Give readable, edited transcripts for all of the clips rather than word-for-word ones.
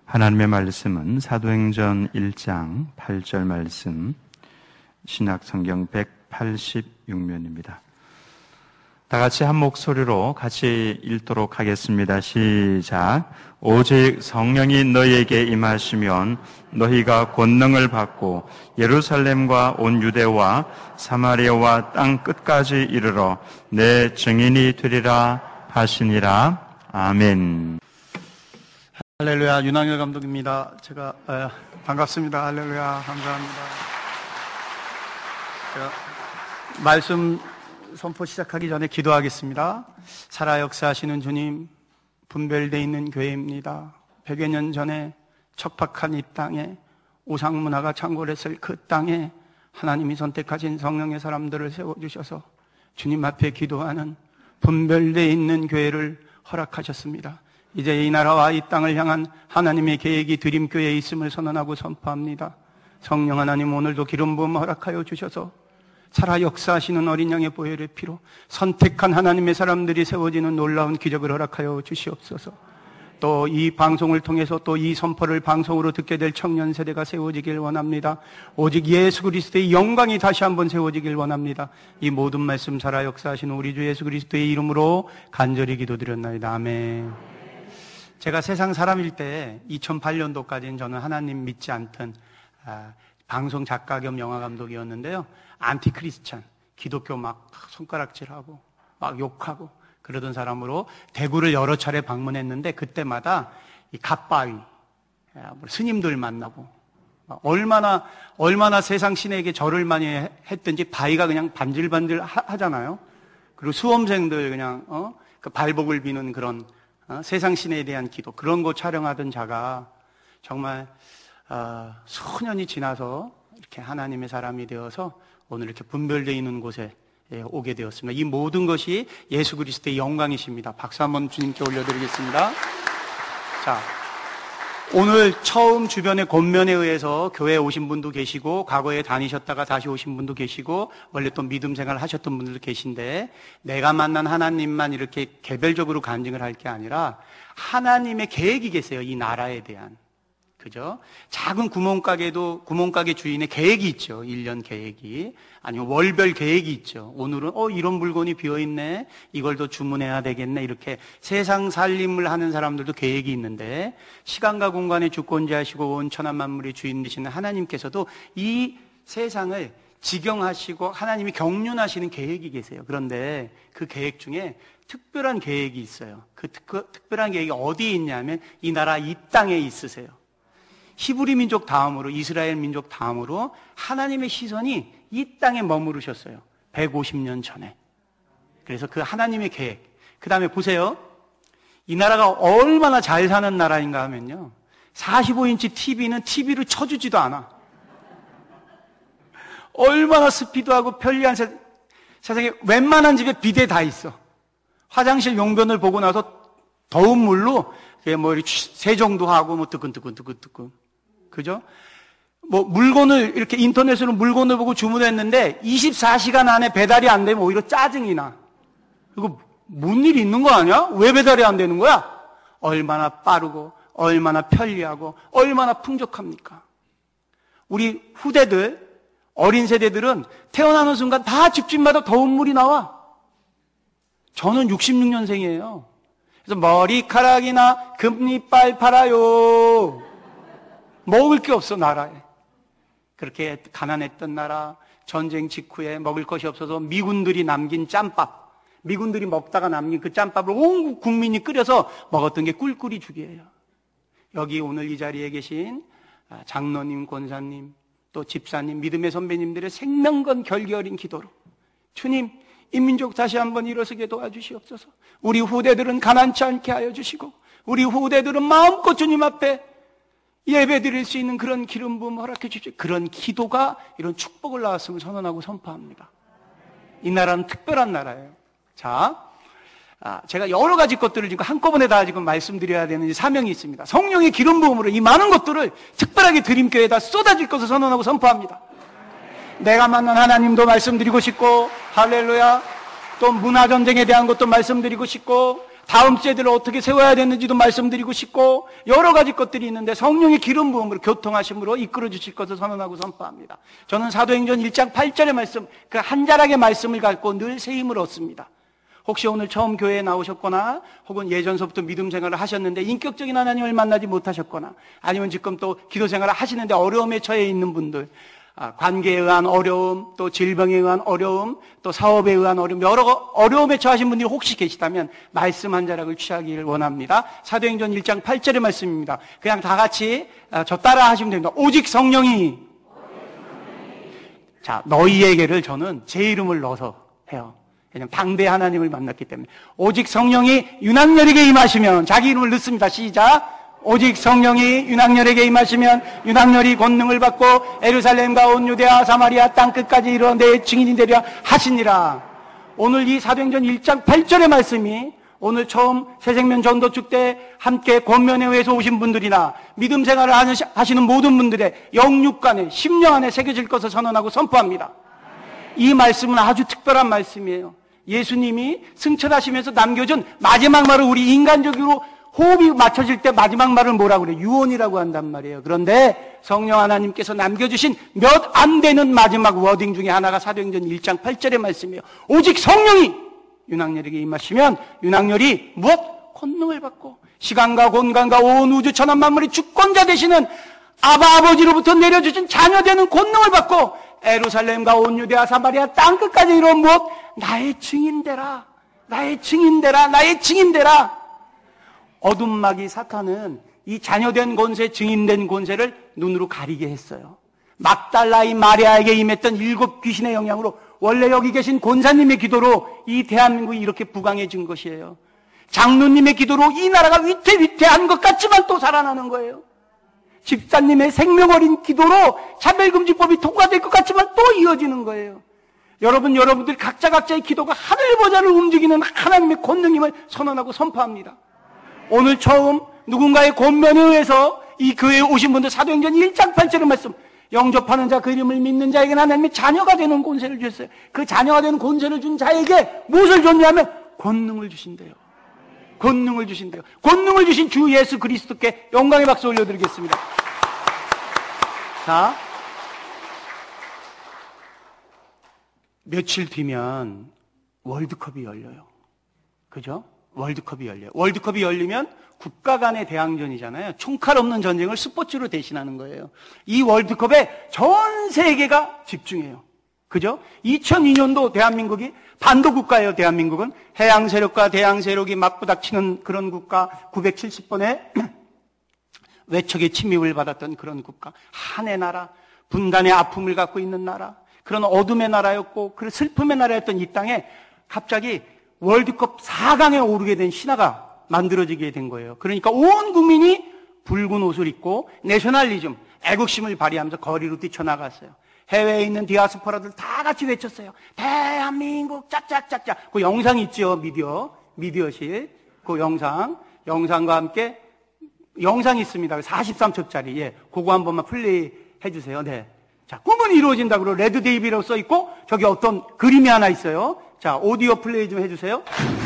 하나님의 말씀은 사도행전 1장 8절 말씀, 신약성경 186면입니다. 다 같이 한 목소리로 같이 읽도록 하겠습니다. 시작. 오직 성령이 너희에게 임하시면 너희가 권능을 받고 예루살렘과 온 유대와 사마리아와 땅 끝까지 이르러 내 증인이 되리라 하시니라. 아멘. 할렐루야. 윤항열 감독입니다. 제가 반갑습니다. 할렐루야. 감사합니다. 제가 말씀 선포 시작하기 전에 기도하겠습니다. 살아 역사하시는 주님, 분별되어 있는 교회입니다. 100여 년 전에 척박한 이 땅에, 우상문화가 창궐했을 그 땅에 하나님이 선택하신 성령의 사람들을 세워주셔서 주님 앞에 기도하는 분별되어 있는 교회를 허락하셨습니다. 이제 이 나라와 이 땅을 향한 하나님의 계획이 드림교회에 있음을 선언하고 선포합니다. 성령 하나님, 오늘도 기름 부음 허락하여 주셔서 살아 역사하시는 어린 양의 보혈의 피로 선택한 하나님의 사람들이 세워지는 놀라운 기적을 허락하여 주시옵소서. 또 이 방송을 통해서 또 이 선포를 방송으로 듣게 될 청년 세대가 세워지길 원합니다. 오직 예수 그리스도의 영광이 다시 한번 세워지길 원합니다. 이 모든 말씀 살아 역사하시는 우리 주 예수 그리스도의 이름으로 간절히 기도드렸나이다. 아멘. 제가 세상 사람일 때 2008년도까지는 저는 하나님 믿지 않던 방송 작가 겸 영화 감독이었는데요. 안티크리스찬, 기독교 막 손가락질하고 막 욕하고 그러던 사람으로 대구를 여러 차례 방문했는데, 그때마다 이 갓바위, 스님들 만나고 얼마나 세상 신에게 절을 많이 했든지 바위가 그냥 반질반질 하잖아요. 그리고 수험생들 그냥 그 발복을 비는 그런 세상 신에 대한 기도, 그런 거 촬영하던 자가 정말 수년이 지나서 이렇게 하나님의 사람이 되어서 오늘 이렇게 분별되어 있는 곳에 오게 되었습니다. 이 모든 것이 예수 그리스도의 영광이십니다. 박수 한번 주님께 올려드리겠습니다. 자, 오늘 처음 주변의 권면에 의해서 교회에 오신 분도 계시고, 과거에 다니셨다가 다시 오신 분도 계시고, 원래 또 믿음 생활을 하셨던 분들도 계신데, 내가 만난 하나님만 이렇게 개별적으로 간증을 할 게 아니라 하나님의 계획이 계세요. 이 나라에 대한. 그죠? 작은 구멍가게 주인의 계획이 있죠. 1년 계획이. 아니면 월별 계획이 있죠. 오늘은 이런 물건이 비어있네, 이걸 더 주문해야 되겠네, 이렇게 세상 살림을 하는 사람들도 계획이 있는데, 시간과 공간의 주권자이시고 온 천한 만물의 주인 되시는 하나님께서도 이 세상을 지경하시고 하나님이 경륜하시는 계획이 계세요. 그런데 그 계획 중에 특별한 계획이 있어요. 그 특별한 계획이 어디에 있냐면 이 나라 이 땅에 있으세요. 히브리 민족 다음으로, 이스라엘 민족 다음으로 하나님의 시선이 이 땅에 머무르셨어요. 150년 전에. 그래서 그 하나님의 계획. 그 다음에 보세요. 이 나라가 얼마나 잘 사는 나라인가 하면요, 45인치 TV는 TV를 쳐주지도 않아. 얼마나 스피드하고 편리한 세상에 웬만한 집에 비데 다 있어. 화장실 용변을 보고 나서 더운 물로 세정도 하고 뜨끈뜨끈. 그죠? 물건을 이렇게 인터넷으로 물건을 보고 주문했는데 24시간 안에 배달이 안 되면 오히려 짜증이 나. 이거 뭔 일이 있는 거 아니야? 왜 배달이 안 되는 거야? 얼마나 빠르고 얼마나 편리하고 얼마나 풍족합니까? 우리 후대들, 어린 세대들은 태어나는 순간 다 집집마다 더운 물이 나와. 저는 66년생이에요. 그래서 머리카락이나 금리빨 팔아요. 먹을 게 없어, 나라에. 그렇게 가난했던 나라, 전쟁 직후에 먹을 것이 없어서 미군들이 남긴 짬밥, 미군들이 먹다가 남긴 그 짬밥을 온 국민이 끓여서 먹었던 게 꿀꿀이 죽이에요. 여기 오늘 이 자리에 계신 장로님, 권사님, 또 집사님, 믿음의 선배님들의 생명건 결기 어린 기도로 주님, 이 민족 다시 한번 일어서게 도와주시옵소서. 우리 후대들은 가난치 않게 하여 주시고, 우리 후대들은 마음껏 주님 앞에 예배 드릴 수 있는 그런 기름 부음 허락해 주십시오. 그런 기도가 이런 축복을 낳았음을 선언하고 선포합니다. 이 나라는 특별한 나라예요. 자, 제가 여러 가지 것들을 지금 한꺼번에 다 지금 말씀드려야 되는 사명이 있습니다. 성령의 기름 부음으로 이 많은 것들을 특별하게 드림교회에다 쏟아질 것을 선언하고 선포합니다. 내가 만난 하나님도 말씀드리고 싶고, 할렐루야, 또 문화전쟁에 대한 것도 말씀드리고 싶고, 다음 세대를 어떻게 세워야 되는지도 말씀드리고 싶고 여러 가지 것들이 있는데 성령의 기름 부음으로 교통하심으로 이끌어 주실 것을 선언하고 선포합니다. 저는 사도행전 1장 8절의 말씀, 그 한 자락의 말씀을 갖고 늘 새 힘을 얻습니다. 혹시 오늘 처음 교회에 나오셨거나 혹은 예전서부터 믿음 생활을 하셨는데 인격적인 하나님을 만나지 못하셨거나 아니면 지금 또 기도 생활을 하시는데 어려움에 처해 있는 분들, 관계에 의한 어려움, 또 질병에 의한 어려움, 또 사업에 의한 어려움, 여러 어려움에 처하신 분들이 혹시 계시다면 말씀 한 자락을 취하기를 원합니다. 사도행전 1장 8절의 말씀입니다. 그냥 다 같이 저 따라 하시면 됩니다. 오직 성령이 자, 너희에게를 저는 제 이름을 넣어서 해요. 그냥 당대 하나님을 만났기 때문에 오직 성령이 윤학열에게 임하시면 자기 이름을 넣습니다. 시작. 오직 성령이 윤학열에게 임하시면 윤학열이 권능을 받고 예루살렘과 온 유대아 사마리아 땅끝까지 이르러 내 증인이 되려 하시니라. 오늘 이 사도행전 1장 8절의 말씀이 오늘 처음 새생명 전도축 때 함께 권면회에서 오신 분들이나 믿음 생활을 하시는 모든 분들의 영육간에 심령 안에 새겨질 것을 선언하고 선포합니다. 이 말씀은 아주 특별한 말씀이에요. 예수님이 승천하시면서 남겨준 마지막 말을 우리 인간적으로 호흡이 맞춰질 때 마지막 말을 뭐라고 그래요? 유언이라고 한단 말이에요. 그런데 성령 하나님께서 남겨주신 몇 안 되는 마지막 워딩 중에 하나가 사도행전 1장 8절의 말씀이에요. 오직 성령이 윤학열에게 임하시면 윤학열이 무엇? 권능을 받고 시간과 공간과 온 우주 천한 만물의 주권자 되시는 아버지로부터 내려주신 자녀 되는 권능을 받고 예루살렘과 온 유대아 사마리아 땅끝까지 이루어 무엇? 나의 증인되라. 나의 증인되라. 나의 증인되라. 어둠마귀 사탄은 이 자녀된 권세, 증인된 권세를 눈으로 가리게 했어요. 막달라인 마리아에게 임했던 7 귀신의 영향으로 원래 여기 계신 권사님의 기도로 이 대한민국이 이렇게 부강해진 것이에요. 장로님의 기도로 이 나라가 위태위태한 것 같지만 또 살아나는 거예요. 집사님의 생명 어린 기도로 차별금지법이 통과될 것 같지만 또 이어지는 거예요. 여러분들 각자의 기도가 하늘 보좌를 움직이는 하나님의 권능임을 선언하고 선포합니다. 오늘 처음 누군가의 권면에 의해서 이 교회에 오신 분들 사도행전 1장 8절의 말씀, 영접하는 자 그 이름을 믿는 자에게는 하나님의 자녀가 되는 권세를 주셨어요. 그 자녀가 되는 권세를 준 자에게 무엇을 줬냐면 권능을 주신대요. 권능을 주신대요. 권능을 주신 주 예수 그리스도께 영광의 박수 올려드리겠습니다. 자, 며칠 뒤면 월드컵이 열려요. 그죠? 월드컵이 열려요. 월드컵이 열리면 국가 간의 대항전이잖아요. 총칼 없는 전쟁을 스포츠로 대신하는 거예요. 이 월드컵에 전 세계가 집중해요. 그죠? 2002년도 대한민국이 반도국가예요. 대한민국은 해양 세력과 대양 세력이 맞부닥치는 그런 국가, 970번의 외척의 침입을 받았던 그런 국가, 한의 나라, 분단의 아픔을 갖고 있는 나라, 그런 어둠의 나라였고 그런 슬픔의 나라였던 이 땅에 갑자기 월드컵 4강에 오르게 된 신화가 만들어지게 된 거예요. 그러니까 온 국민이 붉은 옷을 입고 내셔널리즘, 애국심을 발휘하면서 거리로 뛰쳐나갔어요. 해외에 있는 디아스포라들 다 같이 외쳤어요. 대한민국 짝짝짝짝. 그 영상 있죠. 미디어실. 그 영상과 함께 영상이 있습니다. 43초짜리. 예. 그거 한 번만 플레이 해주세요. 네. 자, 꿈은 이루어진다고 레드 데이비라고 써 있고 저기 어떤 그림이 하나 있어요. 자, 오디오 플레이 좀 해주세요.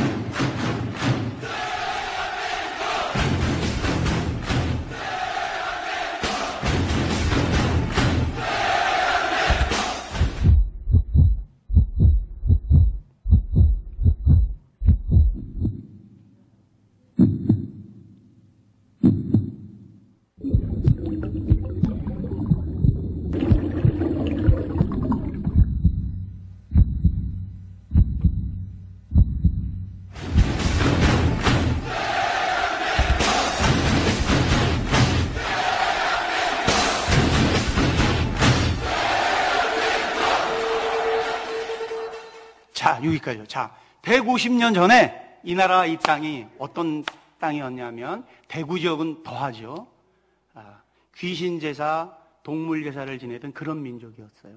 자, 여기까지요. 자, 150년 전에 이 나라 이 땅이 어떤 땅이었냐면 대구 지역은 더하죠. 귀신 제사, 동물 제사를 지내던 그런 민족이었어요.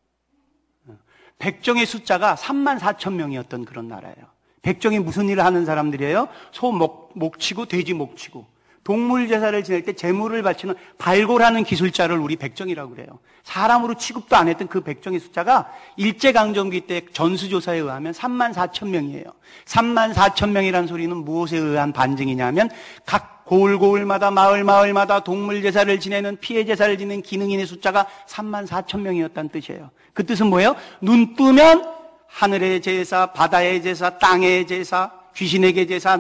백정의 숫자가 34,000명이었던 그런 나라예요. 백정이 무슨 일을 하는 사람들이에요? 소 목치고 돼지 목치고 동물 제사를 지낼 때 제물을 바치는 발골하는 기술자를 우리 백정이라고 그래요. 사람으로 취급도 안 했던 그 백정의 숫자가 일제강점기 때 전수조사에 의하면 34,000명이에요. 34,000명이라는 소리는 무엇에 의한 반증이냐면 각 고을고을마다 마을마을마다 동물 제사를 지내는 피해 제사를 지내는 기능인의 숫자가 34,000명이었다는 뜻이에요. 그 뜻은 뭐예요? 눈 뜨면 하늘의 제사, 바다의 제사, 땅의 제사, 귀신에게 제사,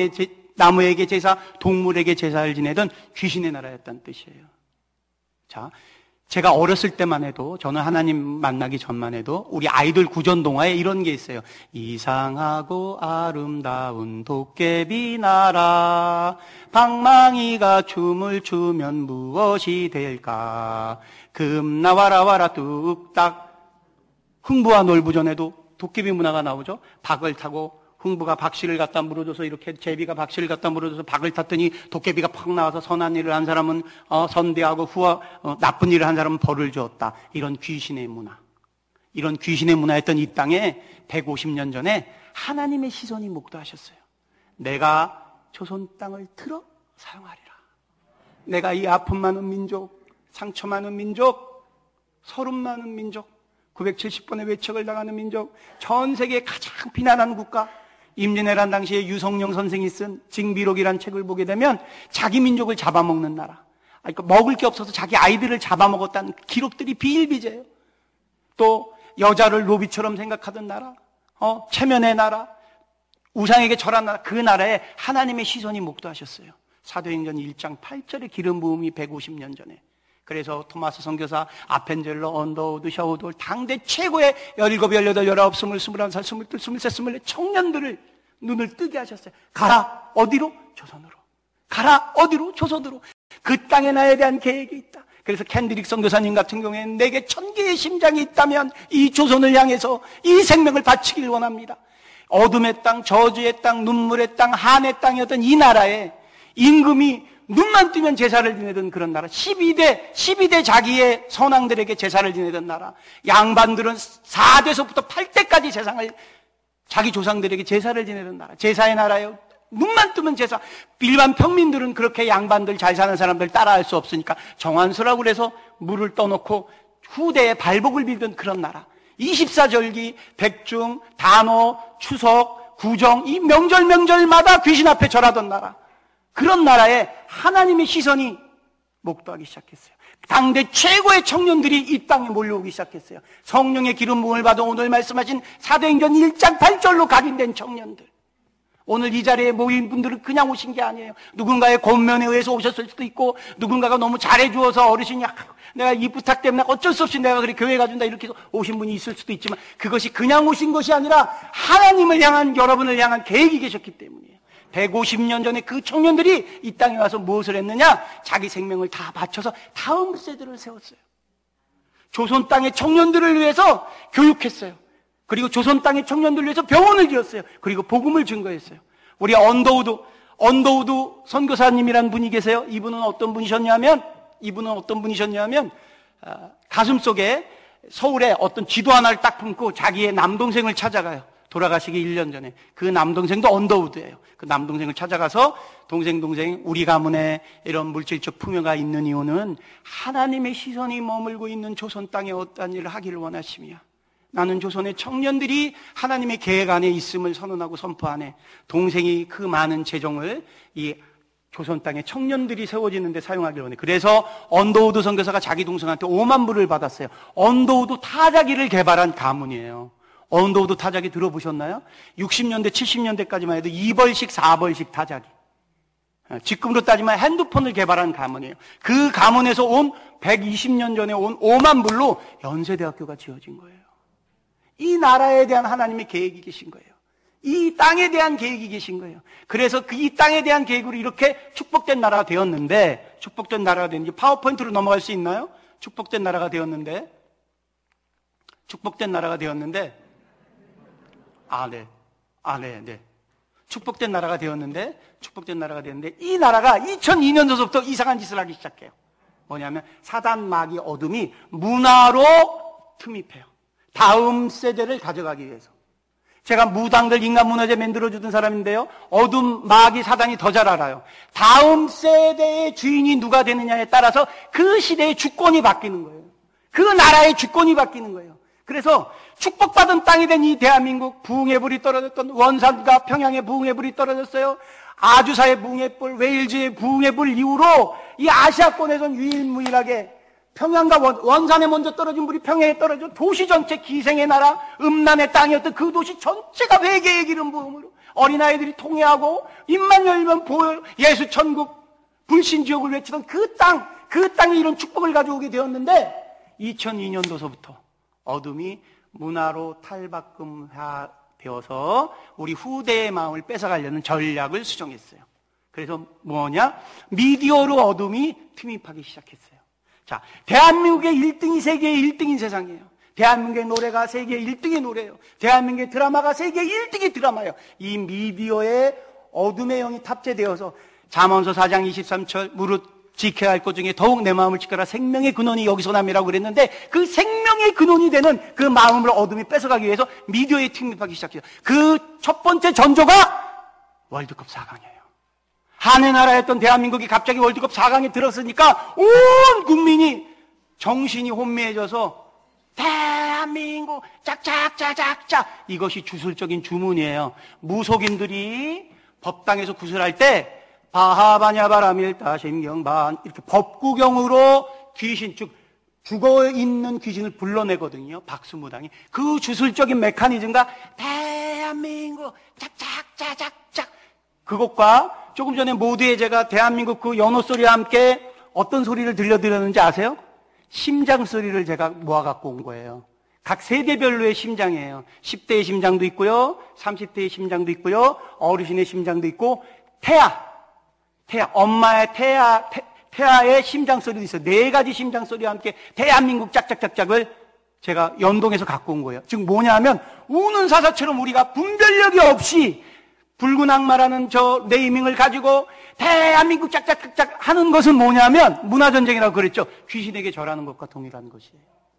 나무에게 제사, 동물에게 제사를 지내던 귀신의 나라였다는 뜻이에요. 자, 제가 어렸을 때만 해도, 저는 하나님 만나기 전만 해도 우리 아이들 구전 동화에 이런 게 있어요. 이상하고 아름다운 도깨비 나라, 방망이가 춤을 추면 무엇이 될까? 금 나와라 와라 뚝딱. 흥부와 놀부전에도 도깨비 문화가 나오죠. 박을 타고 흥부가 박씨를 갖다 물어줘서 이렇게 제비가 박씨를 갖다 물어줘서 박을 탔더니 도깨비가 팍 나와서 선한 일을 한 사람은 선대하고 나쁜 일을 한 사람은 벌을 주었다. 이런 귀신의 문화. 이런 귀신의 문화였던 이 땅에 150년 전에 하나님의 시선이 목도하셨어요. 내가 조선 땅을 틀어 사용하리라. 내가 이 아픔 많은 민족, 상처 많은 민족, 서름 많은 민족, 970번의 외척을 당하는 민족, 전 세계의 가장 비난하는 국가, 임진왜란 당시에 유성룡 선생이 쓴 징비록이라는 책을 보게 되면 자기 민족을 잡아먹는 나라, 그러니까 먹을 게 없어서 자기 아이들을 잡아먹었다는 기록들이 비일비재해요. 또 여자를 노비처럼 생각하던 나라, 체면의 나라, 우상에게 절한 나라, 그 나라에 하나님의 시선이 목도하셨어요. 사도행전 1장 8절의 기름 부음이 150년 전에. 그래서 토마스 선교사, 아펜젤러, 언더우드, 샤우돌, 당대 최고의 17, 18, 19, 20, 21살, 22, 23, 24 청년들을 눈을 뜨게 하셨어요. 가라. 어디로? 조선으로. 가라. 어디로? 조선으로. 그 땅에 나에 대한 계획이 있다. 그래서 캔드릭 선교사님 같은 경우에는 내게 1000개의 심장이 있다면 이 조선을 향해서 이 생명을 바치길 원합니다. 어둠의 땅, 저주의 땅, 눈물의 땅, 한의 땅이었던 이 나라에 임금이 눈만 뜨면 제사를 지내던 그런 나라, 12대 자기의 선왕들에게 제사를 지내던 나라, 양반들은 4대서부터 8대까지 자기 조상들에게 제사를 지내던 나라, 제사의 나라예요. 눈만 뜨면 제사. 일반 평민들은 그렇게 양반들 잘 사는 사람들 따라할 수 없으니까 정한수라고 그래서 물을 떠놓고 후대에 발복을 빌던 그런 나라. 24절기, 백중, 단오, 추석, 구정, 이 명절마다 귀신 앞에 절하던 나라. 그런 나라에 하나님의 시선이 목도하기 시작했어요. 당대 최고의 청년들이 이 땅에 몰려오기 시작했어요. 성령의 기름 부음을 받아 오늘 말씀하신 사도행전 1장 8절로 각인된 청년들. 오늘 이 자리에 모인 분들은 그냥 오신 게 아니에요. 누군가의 권면에 의해서 오셨을 수도 있고, 누군가가 너무 잘해주어서 어르신이 내가 이 부탁 때문에 어쩔 수 없이 내가 그래 교회 가준다 이렇게 해서 오신 분이 있을 수도 있지만, 그것이 그냥 오신 것이 아니라 하나님을 향한, 여러분을 향한 계획이 계셨기 때문이에요. 150년 전에 그 청년들이 이 땅에 와서 무엇을 했느냐? 자기 생명을 다 바쳐서 다음 세대를 세웠어요. 조선 땅의 청년들을 위해서 교육했어요. 그리고 조선 땅의 청년들을 위해서 병원을 지었어요. 그리고 복음을 증거했어요. 우리 언더우드 선교사님이라는 분이 계세요. 이분은 어떤 분이셨냐면 가슴속에 서울에 어떤 지도 하나를 딱 품고 자기의 남동생을 찾아가요. 돌아가시기 1년 전에. 그 남동생도 언더우드예요. 그 남동생을 찾아가서 동생 우리 가문에 이런 물질적 풍요가 있는 이유는 하나님의 시선이 머물고 있는 조선 땅에 어떠한 일을 하기를 원하심이야. 나는 조선의 청년들이 하나님의 계획 안에 있음을 선언하고 선포하네. 동생이 그 많은 재정을 이 조선 땅에 청년들이 세워지는데 사용하기를 원해. 그래서 언더우드 선교사가 자기 동생한테 5만 불을 받았어요. 언더우드 타자기를 개발한 가문이에요. 언더우드 타자기 들어보셨나요? 60년대, 70년대까지만 해도 2벌씩, 4벌씩 타자기. 지금으로 따지면 핸드폰을 개발한 가문이에요. 그 가문에서 온 120년 전에 온 5만 불로 연세대학교가 지어진 거예요. 이 나라에 대한 하나님의 계획이 계신 거예요. 이 땅에 대한 계획이 계신 거예요. 그래서 이 땅에 대한 계획으로 이렇게 축복된 나라가 되었는데, 파워포인트로 넘어갈 수 있나요? 축복된 나라가 되었는데, 축복된 나라가 되었는데 이 나라가 2002년도서부터 이상한 짓을 하기 시작해요. 뭐냐면 사단, 마귀, 어둠이 문화로 틈입해요. 다음 세대를 가져가기 위해서. 제가 무당들 인간 문화재 만들어주던 사람인데요. 어둠, 마귀, 사단이 더 잘 알아요. 다음 세대의 주인이 누가 되느냐에 따라서 그 시대의 주권이 바뀌는 거예요. 그 나라의 주권이 바뀌는 거예요. 그래서 축복받은 땅이 된 이 대한민국, 부흥의 불이 떨어졌던 원산과 평양의 부흥의 불이 떨어졌어요. 아주사의 부흥의 불, 웨일즈의 부흥의 불 이후로 이 아시아권에선 유일무이하게 평양과 원산에 먼저 떨어진 불이 평양에 떨어져 도시 전체 기생의 나라, 음란의 땅이었던 그 도시 전체가 회개의 기름 부음으로 어린아이들이 통회하고 입만 열면 보여 예수 천국 불신지옥을 외치던 그 땅에 이런 축복을 가져오게 되었는데 2002년도서부터 어둠이 문화로 탈바꿈되어서 우리 후대의 마음을 뺏어가려는 전략을 수정했어요. 그래서 뭐냐? 미디어로 어둠이 투입하기 시작했어요. 자, 대한민국의 1등이 세계의 1등인 세상이에요. 대한민국의 노래가 세계의 1등의 노래예요. 대한민국의 드라마가 세계의 1등의 드라마예요. 이 미디어에 어둠의 영이 탑재되어서 잠언서 4장 23절 무릇 지켜야 할 것 중에 더욱 내 마음을 지켜라. 생명의 근원이 여기서 남이라고 그랬는데 그 생명의 근원이 되는 그 마음을 어둠이 뺏어가기 위해서 미디어에 투입하기 시작해요. 그 첫 번째 전조가 월드컵 4강이에요. 한의 나라였던 대한민국이 갑자기 월드컵 4강에 들었으니까 온 국민이 정신이 혼미해져서 대한민국 짝짝짝짝짝 이것이 주술적인 주문이에요. 무속인들이 법당에서 구슬할 때 바하바냐바라밀다 심경반 이렇게 법구경으로 귀신 즉 죽어있는 귀신을 불러내거든요. 박수무당이 그 주술적인 메커니즘과 대한민국 짝짝짝짝짝 그것과 조금 전에 모두의 제가 대한민국 그 연호 소리와 함께 어떤 소리를 들려드렸는지 아세요? 심장 소리를 제가 모아갖고 온 거예요. 각 세대별로의 심장이에요. 10대의 심장도 있고요, 30대의 심장도 있고요, 어르신의 심장도 있고, 엄마의 태아의 심장 소리도 있어요. 4가지 심장 소리와 함께 대한민국 짝짝짝짝을 제가 연동해서 갖고 온 거예요. 즉 뭐냐면 우는 사자처럼 우리가 분별력이 없이 붉은 악마라는 저 네이밍을 가지고 대한민국 짝짝짝짝 하는 것은 뭐냐면 문화전쟁이라고 그랬죠. 귀신에게 절하는 것과 동일한 것이에요.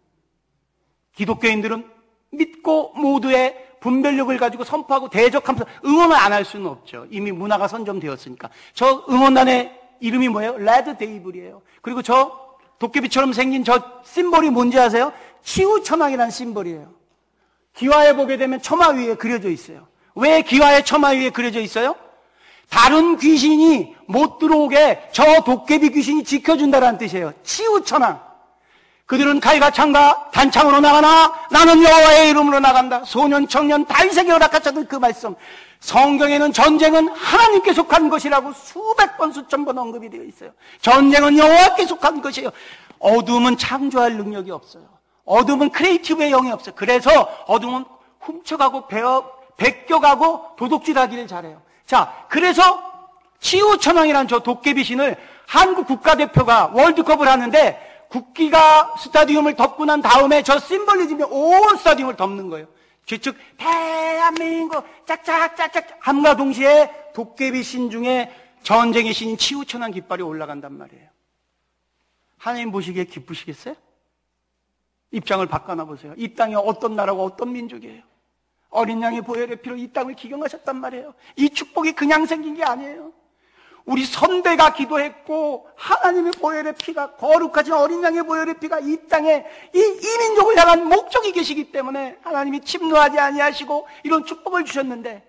기독교인들은 믿고 모두의 분별력을 가지고 선포하고 대적하면서 응원을 안 할 수는 없죠. 이미 문화가 선점되었으니까. 저 응원단의 이름이 뭐예요? 레드 데이블이에요. 그리고 저 도깨비처럼 생긴 저 심볼이 뭔지 아세요? 치우천왕이라는 심볼이에요. 기와에 보게 되면 처마 위에 그려져 있어요. 왜 기와의 처마 위에 그려져 있어요? 다른 귀신이 못 들어오게 저 도깨비 귀신이 지켜준다는 뜻이에요. 치우천왕. 그들은 칼과 창과 단창으로 나가나 나는 여호와의 이름으로 나간다. 소년 청년 다윗에게 허락하셨던 그 말씀. 성경에는 전쟁은 하나님께 속한 것이라고 수백 번 수천 번 언급이 되어 있어요. 전쟁은 여호와께 속한 것이에요. 어둠은 창조할 능력이 없어요. 어둠은 크리에이티브의 영이 없어요. 그래서 어둠은 훔쳐가고 베껴가고 도둑질하기를 잘해요. 자, 그래서 치우천왕이라는 저 도깨비신을 한국 국가대표가 월드컵을 하는데 국기가 스타디움을 덮고 난 다음에 저 심벌리즘이 온 스타디움을 덮는 거예요. 즉 대한민국 짝짝짝짝 함과 동시에 도깨비 신 중에 전쟁의 신인 치우천왕 깃발이 올라간단 말이에요. 하나님 보시기에 기쁘시겠어요? 입장을 바꿔놔 보세요. 이 땅이 어떤 나라고 어떤 민족이에요. 어린 양의 보혈의 피로 이 땅을 기경하셨단 말이에요. 이 축복이 그냥 생긴 게 아니에요. 우리 선배가 기도했고 하나님의 보혈의 피가 거룩하신 어린 양의 보혈의 피가 이 땅에 이 민족을 향한 목적이 계시기 때문에 하나님이 침노하지 아니하시고 이런 축복을 주셨는데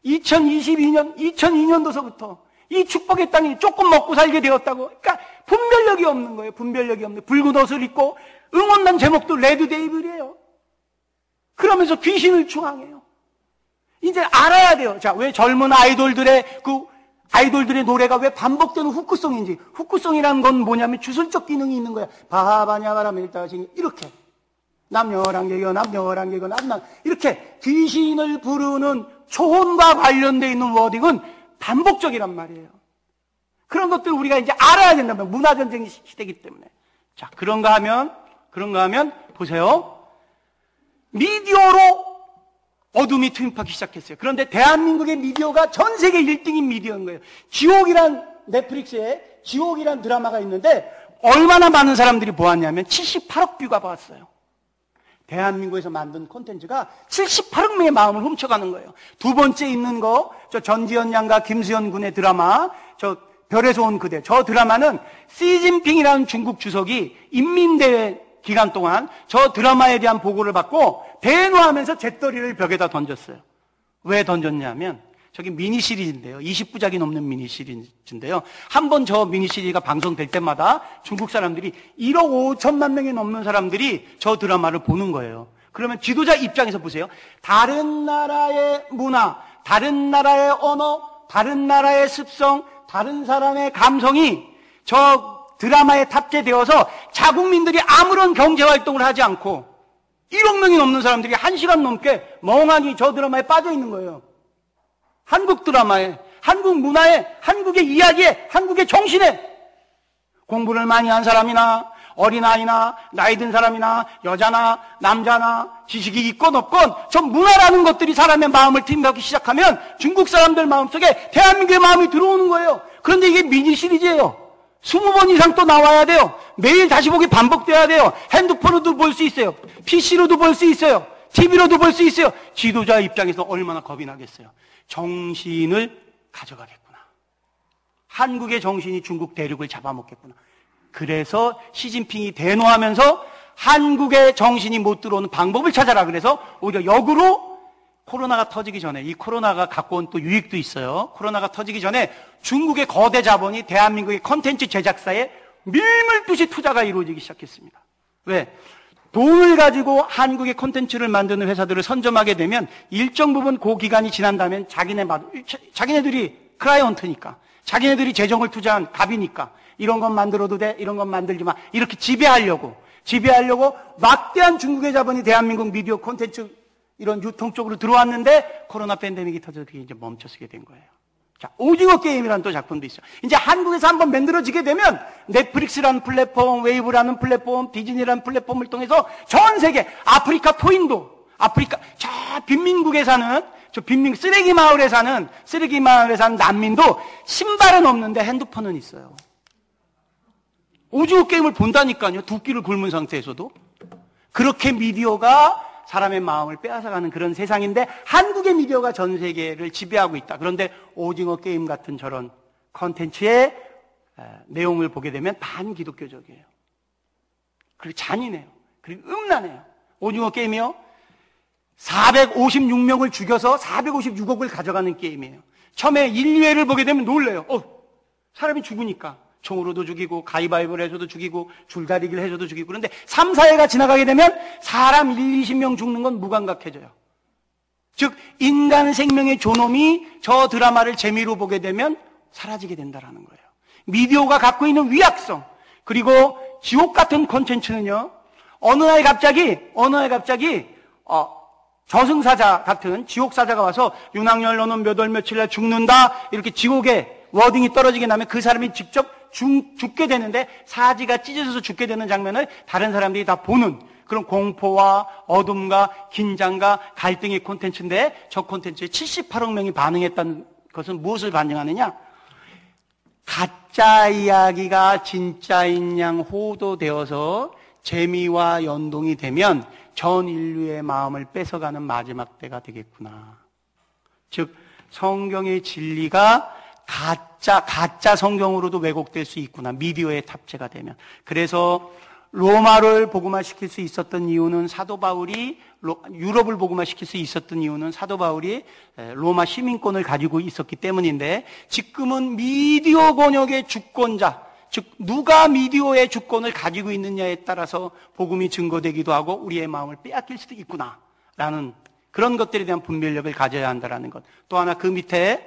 2002년도서부터 이 축복의 땅이 조금 먹고 살게 되었다고. 그러니까 분별력이 없는 거예요. 분별력이 없는. 붉은 옷을 입고 응원단 제목도 레드 데이블이에요. 그러면서 귀신을 추앙해요. 이제 알아야 돼요. 자, 왜 젊은 아이돌들의 노래가 왜 반복되는 후크송인지. 후크송이라는 건 뭐냐면 주술적 기능이 있는 거야. 바하바냐바라밀다시 이렇게 남녀란 개교 남남 이렇게 귀신을 부르는 초혼과 관련되어 있는 워딩은 반복적이란 말이에요. 그런 것들을 우리가 이제 알아야 된단 말이에요. 문화전쟁 시대이기 때문에. 자, 그런가 하면 보세요. 미디어로 어둠이 투입하기 시작했어요. 그런데 대한민국의 미디어가 전 세계 1등인 미디어인 거예요. 넷플릭스에 지옥이란 드라마가 있는데 얼마나 많은 사람들이 보았냐면 78억 뷰가 봤어요. 대한민국에서 만든 콘텐츠가 78억 명의 마음을 훔쳐가는 거예요. 두 번째 있는 거, 저 전지현 양과 김수현 군의 드라마, 저 별에서 온 그대. 저 드라마는 시진핑이라는 중국 주석이 인민대회 기간 동안 저 드라마에 대한 보고를 받고 대노하면서 재떨이를 벽에다 던졌어요. 왜 던졌냐면 저기 미니 시리즈인데요. 20부작이 넘는 미니 시리즈인데요. 한 번 저 미니 시리즈가 방송될 때마다 중국 사람들이 1억 5천만 명이 넘는 사람들이 저 드라마를 보는 거예요. 그러면 지도자 입장에서 보세요. 다른 나라의 문화, 다른 나라의 언어, 다른 나라의 습성, 다른 사람의 감성이 저 드라마에 탑재되어서 자국민들이 아무런 경제활동을 하지 않고 1억 명이 넘는 사람들이 1시간 넘게 멍하니 저 드라마에 빠져 있는 거예요. 한국 드라마에, 한국 문화에, 한국의 이야기에, 한국의 정신에 공부를 많이 한 사람이나 어린아이나 나이 든 사람이나 여자나 남자나 지식이 있건 없건 저 문화라는 것들이 사람의 마음을 팀하기 시작하면 중국 사람들 마음속에 대한민국의 마음이 들어오는 거예요. 그런데 이게 미니 시리즈예요. 20번 이상 또 나와야 돼요. 매일 다시 보기 반복돼야 돼요. 핸드폰으로도 볼 수 있어요. PC로도 볼 수 있어요. TV로도 볼 수 있어요. 지도자 입장에서 얼마나 겁이 나겠어요. 정신을 가져가겠구나. 한국의 정신이 중국 대륙을 잡아먹겠구나. 그래서 시진핑이 대노하면서 한국의 정신이 못 들어오는 방법을 찾아라. 그래서 오히려 역으로 코로나가 터지기 전에, 이 코로나가 갖고 온 또 유익도 있어요. 코로나가 터지기 전에 중국의 거대 자본이 대한민국의 콘텐츠 제작사에 밀물듯이 투자가 이루어지기 시작했습니다. 왜? 돈을 가지고 한국의 콘텐츠를 만드는 회사들을 선점하게 되면 일정 부분 그 기간이 지난다면 자기네들이 클라이언트니까, 자기네들이 재정을 투자한 갑이니까 이런 건 만들어도 돼, 이런 건 만들지 마, 이렇게 지배하려고 막대한 중국의 자본이 대한민국 미디어 콘텐츠 이런 유통 쪽으로 들어왔는데 코로나 팬데믹이 터져서 그게 이제 멈춰서게 된 거예요. 자, 오징어 게임이라는 또 작품도 있어요. 이제 한국에서 한번 만들어지게 되면 넷플릭스라는 플랫폼, 웨이브라는 플랫폼, 디즈니라는 플랫폼을 통해서 전 세계 아프리카 토인도, 저 빈민국에 사는, 쓰레기 마을에 사는 난민도 신발은 없는데 핸드폰은 있어요. 오징어 게임을 본다니까요. 두 끼를 굶은 상태에서도. 그렇게 미디어가 사람의 마음을 빼앗아가는 그런 세상인데 한국의 미디어가 전 세계를 지배하고 있다. 그런데 오징어 게임 같은 저런 컨텐츠의 내용을 보게 되면 반기독교적이에요. 그리고 잔인해요. 그리고 음란해요. 오징어 게임이요. 456명을 죽여서 456억을 가져가는 게임이에요. 처음에 1, 2회를 보게 되면 놀래요. 사람이 죽으니까. 총으로도 죽이고 가위바위보를 해서도 죽이고 줄다리기를 해서도 죽이고. 그런데 3, 4회가 지나가게 되면 사람 1, 20명 죽는 건 무감각해져요. 즉 인간 생명의 존엄이 저 드라마를 재미로 보게 되면 사라지게 된다는 거예요. 미디어가 갖고 있는 위약성, 그리고 지옥 같은 콘텐츠는요, 어느 날 갑자기 저승사자 같은 지옥사자가 와서 윤학열 너는 몇 월 며칠 날 죽는다, 이렇게 지옥에 워딩이 떨어지게 나면 그 사람이 직접 죽게 되는데 사지가 찢어져서 죽게 되는 장면을 다른 사람들이 다 보는 그런 공포와 어둠과 긴장과 갈등의 콘텐츠인데, 저 콘텐츠에 78억 명이 반응했다는 것은 무엇을 반증하느냐? 가짜 이야기가 진짜인 양 호도되어서 재미와 연동이 되면 전 인류의 마음을 뺏어가는 마지막 때가 되겠구나. 즉 성경의 진리가 가짜 성경으로도 왜곡될 수 있구나. 미디어에 탑재가 되면. 그래서 로마를 복음화시킬 수 있었던 이유는 사도 바울이, 유럽을 복음화시킬 수 있었던 이유는 사도 바울이 로마 시민권을 가지고 있었기 때문인데, 지금은 미디어 권역의 주권자, 즉 누가 미디어의 주권을 가지고 있느냐에 따라서 복음이 증거되기도 하고 우리의 마음을 빼앗길 수도 있구나라는 그런 것들에 대한 분별력을 가져야 한다라는 것. 또 하나 그 밑에